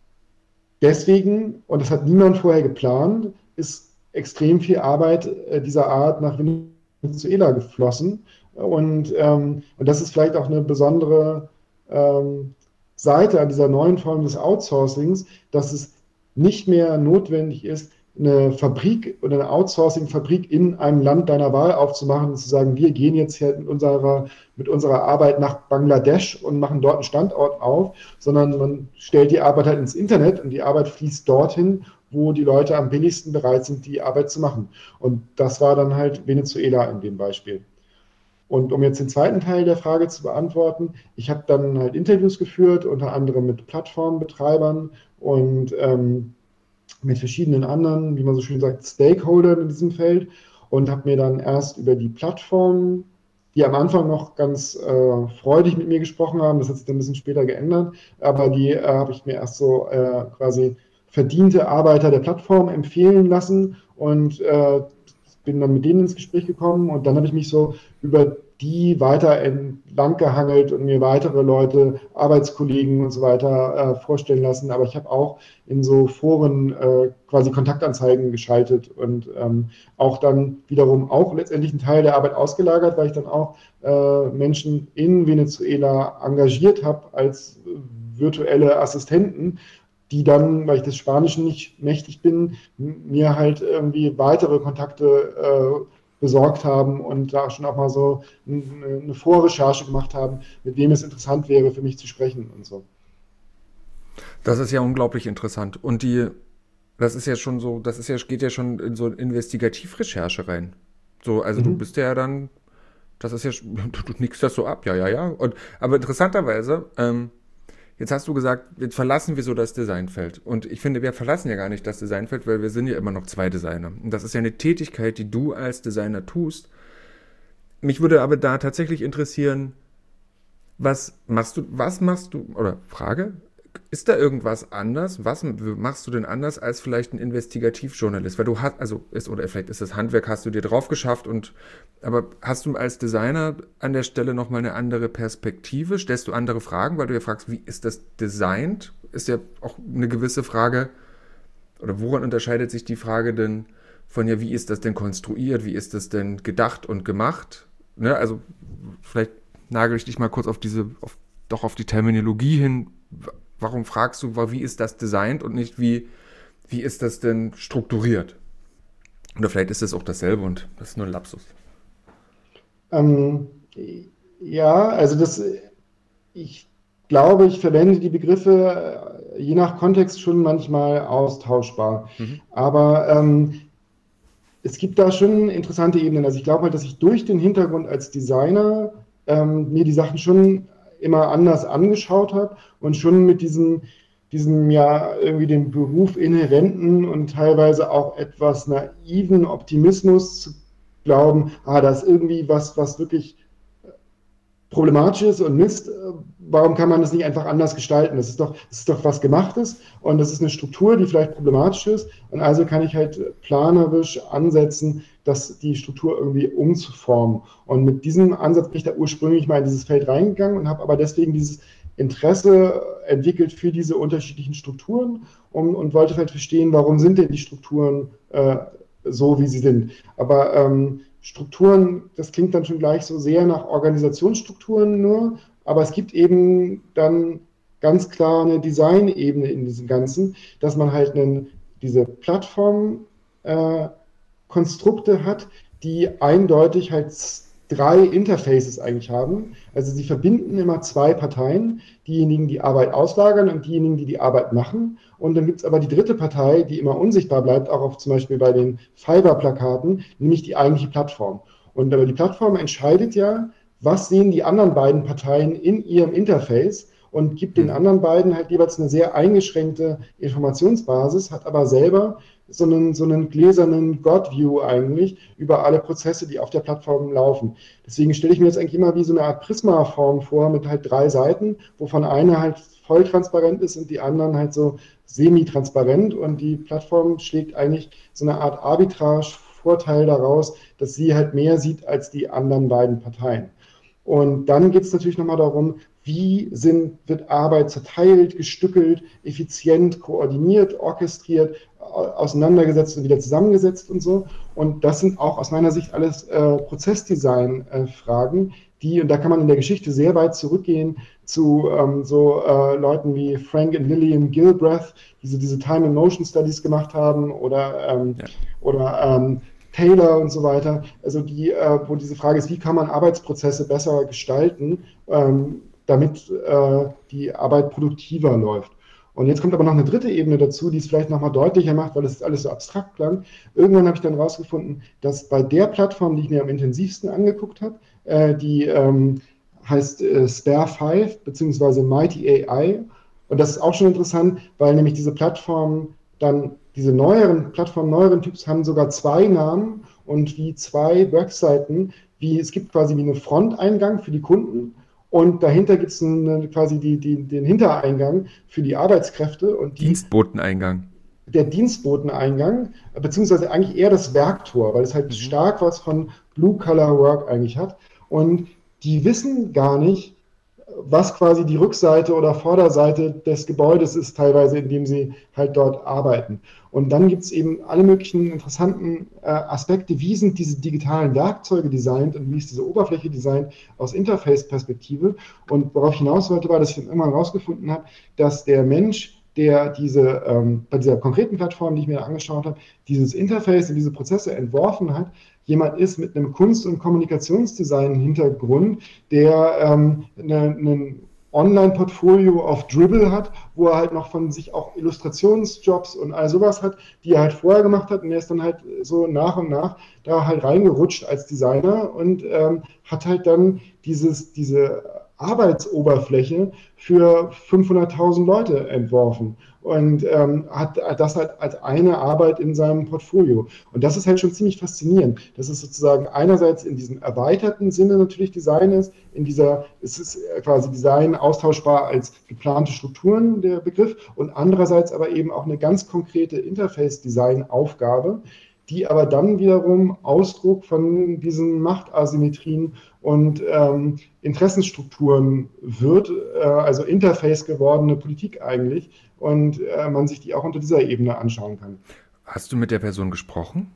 deswegen, und das hat niemand vorher geplant, ist extrem viel Arbeit äh, dieser Art nach Venezuela geflossen. Und, ähm, und das ist vielleicht auch eine besondere ähm, Seite an dieser neuen Form des Outsourcings, dass es nicht mehr notwendig ist, eine Fabrik oder eine Outsourcing-Fabrik in einem Land deiner Wahl aufzumachen und zu sagen, wir gehen jetzt hier mit unserer, mit unserer Arbeit nach Bangladesch und machen dort einen Standort auf, sondern man stellt die Arbeit halt ins Internet und die Arbeit fließt dorthin, wo die Leute am billigsten bereit sind, die Arbeit zu machen. Und das war dann halt Venezuela in dem Beispiel. Und um jetzt den zweiten Teil der Frage zu beantworten, ich habe dann halt Interviews geführt, unter anderem mit Plattformbetreibern und ähm, mit verschiedenen anderen, wie man so schön sagt, Stakeholdern in diesem Feld und habe mir dann erst über die Plattformen, die am Anfang noch ganz äh, freudig mit mir gesprochen haben, das hat sich dann ein bisschen später geändert, aber die äh, habe ich mir erst so äh, quasi verdiente Arbeiter der Plattform empfehlen lassen und äh, bin dann mit denen ins Gespräch gekommen und dann habe ich mich so über die weiter entlang gehangelt und mir weitere Leute, Arbeitskollegen und so weiter äh, vorstellen lassen. Aber ich habe auch in so Foren äh, quasi Kontaktanzeigen geschaltet und ähm, auch dann wiederum auch letztendlich einen Teil der Arbeit ausgelagert, weil ich dann auch äh, Menschen in Venezuela engagiert habe als virtuelle Assistenten, die dann, weil ich des Spanischen nicht mächtig bin, mir halt irgendwie weitere Kontakte äh, besorgt haben und da schon auch mal so eine, eine Vorrecherche gemacht haben, mit wem es interessant wäre, für mich zu sprechen und so.
Das ist ja unglaublich interessant. Und die, das ist ja schon so, das ist ja, geht ja schon in so Investigativrecherche rein. So, also du
Mhm.
bist ja dann, das ist ja, du, du nickst das so ab, ja, ja, ja. Und, aber interessanterweise, ähm, jetzt hast du gesagt, jetzt verlassen wir so das Designfeld. Und ich finde, wir verlassen ja gar nicht das Designfeld, weil wir sind ja immer noch zwei Designer. Und das ist ja eine Tätigkeit, die du als Designer tust. Mich würde aber da tatsächlich interessieren, was machst du, was machst du, oder Frage, ist da irgendwas anders? Was machst du denn anders als vielleicht ein Investigativjournalist? Weil du hast, also ist, oder vielleicht ist das Handwerk, hast du dir drauf geschafft und, aber hast du als Designer an der Stelle nochmal eine andere Perspektive? Stellst du andere Fragen, weil du ja fragst, wie ist das designt? Ist ja auch eine gewisse Frage, oder woran unterscheidet sich die Frage denn von, ja, wie ist das denn konstruiert? Wie ist das denn gedacht und gemacht? Ne? Also, vielleicht nagel ich dich mal kurz auf diese, auf, doch auf die Terminologie hin. Warum fragst du, wie ist das designt und nicht, wie, wie ist das denn strukturiert? Oder vielleicht ist es auch dasselbe und das ist nur ein Lapsus.
Ähm, ja, also das, ich glaube, ich verwende die Begriffe äh, je nach Kontext schon manchmal austauschbar.
Mhm.
Aber ähm, es gibt da schon interessante Ebenen. Also ich glaube halt, dass ich durch den Hintergrund als Designer ähm, mir die Sachen schon immer anders angeschaut habe und schon mit diesem, diesem ja irgendwie dem Beruf inhärenten und teilweise auch etwas naiven Optimismus zu glauben, ah, da ist irgendwie was, was wirklich problematisch ist und Mist, warum kann man das nicht einfach anders gestalten? Das ist doch, das ist doch was Gemachtes und das ist eine Struktur, die vielleicht problematisch ist und also kann ich halt planerisch ansetzen, dass die Struktur irgendwie umzuformen. Und mit diesem Ansatz bin ich da ursprünglich mal in dieses Feld reingegangen und habe aber deswegen dieses Interesse entwickelt für diese unterschiedlichen Strukturen und, und wollte halt verstehen, warum sind denn die Strukturen äh, so, wie sie sind. Aber ähm, Strukturen, das klingt dann schon gleich so sehr nach Organisationsstrukturen nur, aber es gibt eben dann ganz klar eine Designebene in diesem Ganzen, dass man halt einen, diese Plattformkonstrukte äh, hat, die eindeutig halt drei Interfaces eigentlich haben. Also sie verbinden immer zwei Parteien, diejenigen, die Arbeit auslagern und diejenigen, die die Arbeit machen. Und dann gibt es aber die dritte Partei, die immer unsichtbar bleibt, auch auf zum Beispiel bei den Fiverr-Plakaten, nämlich die eigentliche Plattform. Und aber die Plattform entscheidet ja, was sehen die anderen beiden Parteien in ihrem Interface und gibt den anderen beiden halt jeweils eine sehr eingeschränkte Informationsbasis, hat aber selber so einen, so einen gläsernen God-View eigentlich über alle Prozesse, die auf der Plattform laufen. Deswegen stelle ich mir jetzt eigentlich immer wie so eine Art Prisma-Form vor mit halt drei Seiten, wovon eine halt voll transparent ist und die anderen halt so semi-transparent, und die Plattform schlägt eigentlich so eine Art Arbitrage-Vorteil daraus, dass sie halt mehr sieht als die anderen beiden Parteien. Und dann geht es natürlich nochmal darum, wie sind, wird Arbeit zerteilt, gestückelt, effizient, koordiniert, orchestriert, auseinandergesetzt und wieder zusammengesetzt und so. Und das sind auch aus meiner Sicht alles äh, Prozessdesign-Fragen, die, und da kann man in der Geschichte sehr weit zurückgehen zu ähm, so äh, Leuten wie Frank und Lillian Gilbreth, die so diese Time and Motion Studies gemacht haben, oder, ähm, ja. oder ähm, Taylor und so weiter, also die, äh, wo diese Frage ist, wie kann man Arbeitsprozesse besser gestalten, ähm, damit äh, die Arbeit produktiver läuft. Und jetzt kommt aber noch eine dritte Ebene dazu, die es vielleicht nochmal deutlicher macht, weil es alles so abstrakt klang. Irgendwann habe ich dann rausgefunden, dass bei der Plattform, die ich mir am intensivsten angeguckt habe, äh, die ähm, heißt äh, Spare fünf beziehungsweise Mighty A I. Und das ist auch schon interessant, weil nämlich diese Plattformen dann, diese neueren Plattformen, neueren Typs haben sogar zwei Namen und wie zwei Webseiten, wie es gibt quasi wie einen Fronteingang für die Kunden. Und dahinter gibt es quasi die, die, den Hintereingang für die Arbeitskräfte. Und die,
Dienstboteneingang.
Der Dienstboteneingang, beziehungsweise eigentlich eher das Werktor, weil es halt mhm. stark was von Blue-Collar-Work eigentlich hat. Und die wissen gar nicht, was quasi die Rückseite oder Vorderseite des Gebäudes ist, teilweise, in dem sie halt dort arbeiten. Und dann gibt es eben alle möglichen interessanten äh, Aspekte, wie sind diese digitalen Werkzeuge designt und wie ist diese Oberfläche designt aus Interface-Perspektive. Und worauf ich hinaus wollte, war, dass ich dann irgendwann herausgefunden habe, dass der Mensch, der diese, ähm, bei dieser konkreten Plattform, die ich mir angeschaut habe, dieses Interface und diese Prozesse entworfen hat, jemand ist mit einem Kunst- und Kommunikationsdesign-Hintergrund, der ähm, ein Online-Portfolio auf Dribbble hat, wo er halt noch von sich auch Illustrationsjobs und all sowas hat, die er halt vorher gemacht hat, und er ist dann halt so nach und nach da halt reingerutscht als Designer und ähm, hat halt dann dieses, diese Arbeitsoberfläche für fünfhunderttausend Leute entworfen und ähm, hat das halt als eine Arbeit in seinem Portfolio. Und das ist halt schon ziemlich faszinierend. Das ist sozusagen einerseits in diesem erweiterten Sinne natürlich Design ist, in dieser, es ist quasi Design austauschbar als geplante Strukturen, der Begriff, und andererseits aber eben auch eine ganz konkrete Interface-Design-Aufgabe, die aber dann wiederum Ausdruck von diesen Machtasymmetrien und ähm, Interessenstrukturen wird, äh, also Interface gewordene Politik eigentlich, und äh, man sich die auch unter dieser Ebene anschauen kann.
Hast du mit der Person gesprochen?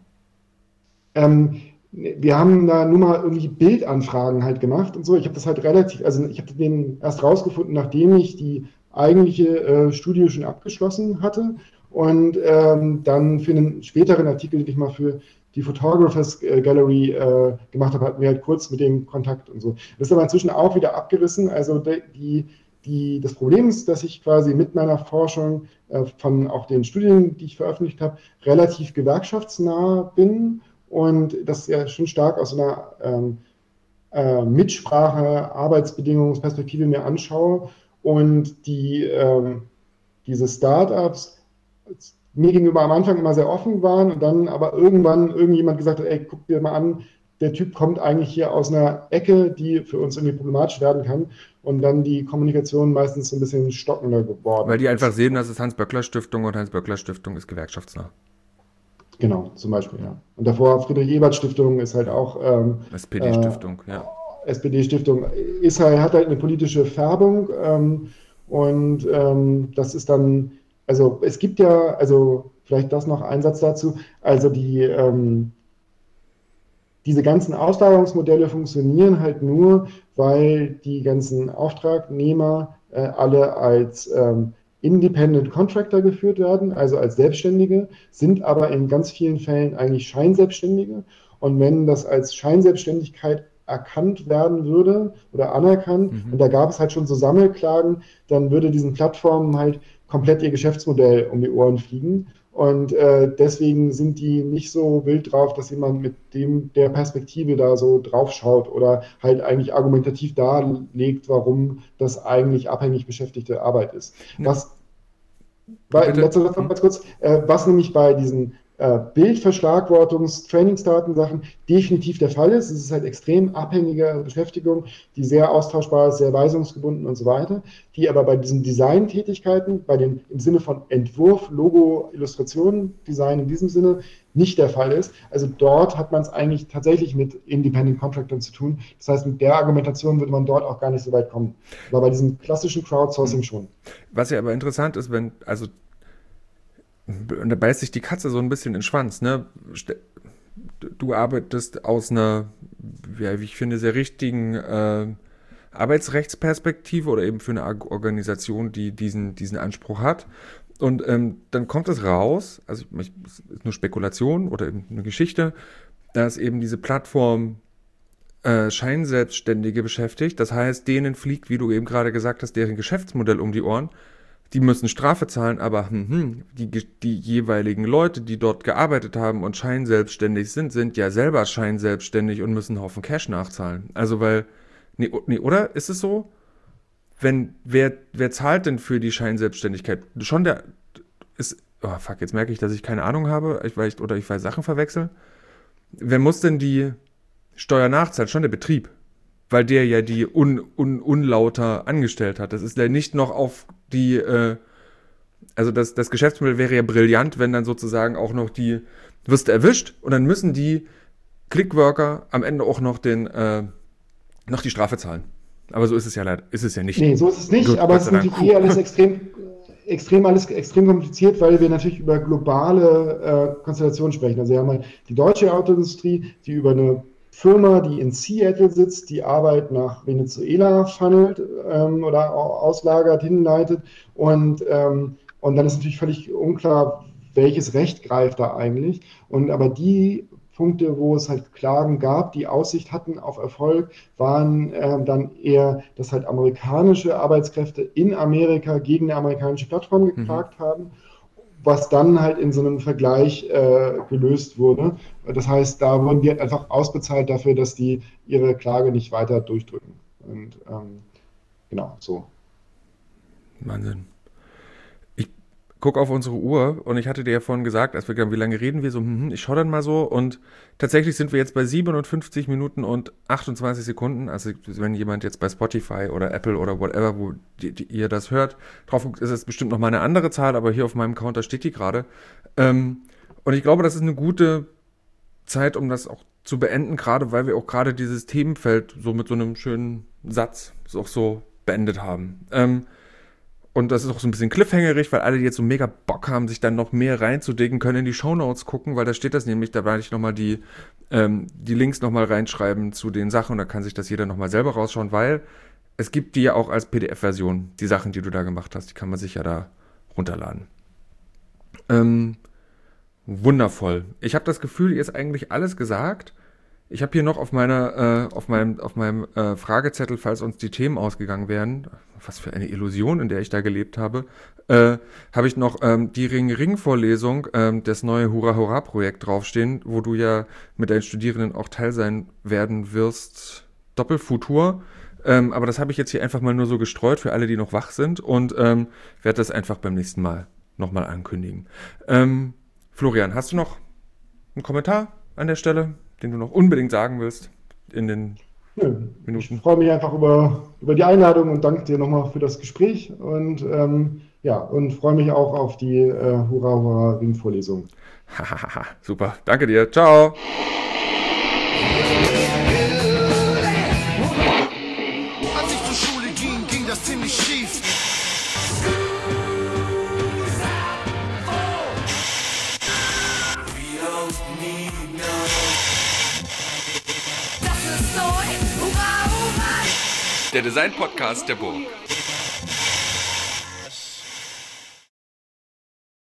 Ähm, wir haben da nur mal irgendwie Bildanfragen halt gemacht und so. Ich habe das halt relativ, also ich habe den erst rausgefunden, nachdem ich die eigentliche äh, Studie schon abgeschlossen hatte. Und ähm, dann für einen späteren Artikel, den ich mal für die Photographers Gallery äh, gemacht habe, hatten wir halt kurz mit dem Kontakt und so. Das ist aber inzwischen auch wieder abgerissen. Also die, die, das Problem ist, dass ich quasi mit meiner Forschung äh, von auch den Studien, die ich veröffentlicht habe, relativ gewerkschaftsnah bin und das ja schon stark aus einer ähm, äh, Mitsprache, Arbeitsbedingungsperspektive mir anschaue. Und die, ähm, diese Startups mir gegenüber am Anfang immer sehr offen waren und dann aber irgendwann irgendjemand gesagt hat, ey, guck dir mal an, der Typ kommt eigentlich hier aus einer Ecke, die für uns irgendwie problematisch werden kann, und dann die Kommunikation meistens so ein bisschen stockender geworden.
Weil die einfach sehen, das ist Hans-Böckler-Stiftung und Hans-Böckler-Stiftung ist gewerkschaftsnah.
Genau, zum Beispiel, ja. Und davor Friedrich-Ebert-Stiftung ist halt auch ähm,
S P D-Stiftung, äh, ja.
S P D-Stiftung ist halt, hat halt eine politische Färbung ähm, und ähm, das ist dann, also es gibt ja, also vielleicht das noch ein Satz dazu, also die, ähm, diese ganzen Auslagerungsmodelle funktionieren halt nur, weil die ganzen Auftragnehmer äh, alle als ähm, Independent Contractor geführt werden, also als Selbstständige, sind aber in ganz vielen Fällen eigentlich Scheinselbstständige. Und wenn das als Scheinselbstständigkeit erkannt werden würde oder anerkannt,
Mhm.
und da gab es halt schon so Sammelklagen, dann würde diesen Plattformen halt komplett ihr Geschäftsmodell um die Ohren fliegen. Und äh, deswegen sind die nicht so wild drauf, dass jemand mit dem der Perspektive da so drauf schaut oder halt eigentlich argumentativ darlegt, warum das eigentlich abhängig beschäftigte Arbeit ist.
Ne,
Was weil,
bitte?
letzter Satz noch
Hm?
ganz kurz, äh, was nämlich bei diesen äh, Bildverschlagwortungs-, Trainingsdatensachen definitiv der Fall ist. Es ist halt extrem abhängige Beschäftigung, die sehr austauschbar ist, sehr weisungsgebunden und so weiter, die aber bei diesen Design-Tätigkeiten, bei den im Sinne von Entwurf, Logo, Illustration, Design in diesem Sinne, nicht der Fall ist. Also dort hat man es eigentlich tatsächlich mit Independent Contractors zu tun. Das heißt, mit der Argumentation würde man dort auch gar nicht so weit kommen. Aber bei diesem klassischen Crowdsourcing
Hm.
schon.
Was ja aber interessant ist, wenn, also, da beißt sich die Katze so ein bisschen in den Schwanz, ne? Ste- Du arbeitest aus einer, ja, wie ich finde, sehr richtigen äh, Arbeitsrechtsperspektive oder eben für eine Ag- Organisation, die diesen, diesen Anspruch hat. Und ähm, dann kommt es raus, also ich, es ist nur Spekulation oder eben eine Geschichte, dass eben diese Plattform äh, Scheinselbstständige beschäftigt. Das heißt, denen fliegt, wie du eben gerade gesagt hast, deren Geschäftsmodell um die Ohren. Die müssen Strafe zahlen, aber hm, hm, die, die jeweiligen Leute, die dort gearbeitet haben und scheinselbstständig sind, sind ja selber scheinselbstständig und müssen einen Haufen Cash nachzahlen. Also weil, nee, nee, oder? Ist es so? Wenn, wer, wer zahlt denn für die Scheinselbstständigkeit? Schon der, ist, oh fuck, jetzt merke ich, dass ich keine Ahnung habe, ich, weil ich, oder ich weiß Sachen verwechseln. Wer muss denn die Steuer nachzahlen? Schon der Betrieb. Weil der ja die un, un, unlauter angestellt hat. Das ist ja nicht noch auf die, äh, also das, das Geschäftsmodell wäre ja brillant, wenn dann sozusagen auch noch die, wirst du erwischt und dann müssen die Clickworker am Ende auch noch den, äh, noch die Strafe zahlen. Aber so ist es ja leider, ist es ja nicht.
Nee, so ist es nicht,
Gut,
aber
Gott
es
sei
ist
Dank.
natürlich
Puh.
eh alles extrem, extrem, alles extrem kompliziert, weil wir natürlich über globale äh, Konstellationen sprechen. Also wir haben halt die deutsche Autoindustrie, die über eine Firma, die in Seattle sitzt, die Arbeit nach Venezuela funnelt ähm, oder au- auslagert, hinleitet. Und, ähm, und dann ist natürlich völlig unklar, welches Recht greift da eigentlich. Und aber die Punkte, wo es halt Klagen gab, die Aussicht hatten auf Erfolg, waren äh, dann eher, dass halt amerikanische Arbeitskräfte in Amerika gegen eine amerikanische Plattform
Mhm.
geklagt haben, was dann halt in so einem Vergleich äh, gelöst wurde. Das heißt, da wurden die halt einfach ausbezahlt dafür, dass die ihre Klage nicht weiter durchdrücken. Und ähm, genau, so.
Wahnsinn. Ich gucke auf unsere Uhr und ich hatte dir ja vorhin gesagt, als wir gesagt haben, wie lange reden wir so, hm, hm, ich schaue dann mal so und tatsächlich sind wir jetzt bei siebenundfünfzig Minuten und achtundzwanzig Sekunden. Also wenn jemand jetzt bei Spotify oder Apple oder whatever, wo die, die, ihr das hört, drauf guckt, ist es bestimmt noch mal eine andere Zahl, aber hier auf meinem Counter steht die gerade. Ähm, und ich glaube, das ist eine gute Zeit, um das auch zu beenden, gerade weil wir auch gerade dieses Themenfeld so mit so einem schönen Satz auch so beendet haben. Ähm, und das ist auch so ein bisschen cliffhangerig, weil alle, die jetzt so mega Bock haben, sich dann noch mehr reinzudicken, können in die Shownotes gucken, weil da steht das nämlich, da werde ich nochmal die, ähm, die Links nochmal reinschreiben zu den Sachen und da kann sich das jeder nochmal selber rausschauen, weil es gibt die ja auch als P D F-Version, die Sachen, die du da gemacht hast, die kann man sich ja da runterladen. Ähm, wundervoll. Ich habe das Gefühl, hier ist eigentlich alles gesagt. Ich habe hier noch auf meiner, äh, auf meinem, auf meinem äh, Fragezettel, falls uns die Themen ausgegangen wären, was für eine Illusion, in der ich da gelebt habe, äh, habe ich noch ähm, die Ring-Ring-Vorlesung, ähm, das neue Hurra-Hurra-Projekt draufstehen, wo du ja mit deinen Studierenden auch Teil sein werden wirst. Doppelfutur. Ähm, aber das habe ich jetzt hier einfach mal nur so gestreut für alle, die noch wach sind und ähm, werde das einfach beim nächsten Mal nochmal ankündigen. Ähm, Florian, hast du noch einen Kommentar an der Stelle, den du noch unbedingt sagen willst in den
Nö, ich
Minuten?
freue mich einfach über, über die Einladung und danke dir nochmal für das Gespräch und ähm, ja, und freue mich auch auf die äh, Hurra Hurra Ring-Vorlesung.
Hahaha, super. Danke dir. Ciao.
Als ich zur Schule ging, ging das ziemlich schief. We don't need no
der Design-Podcast der Burg.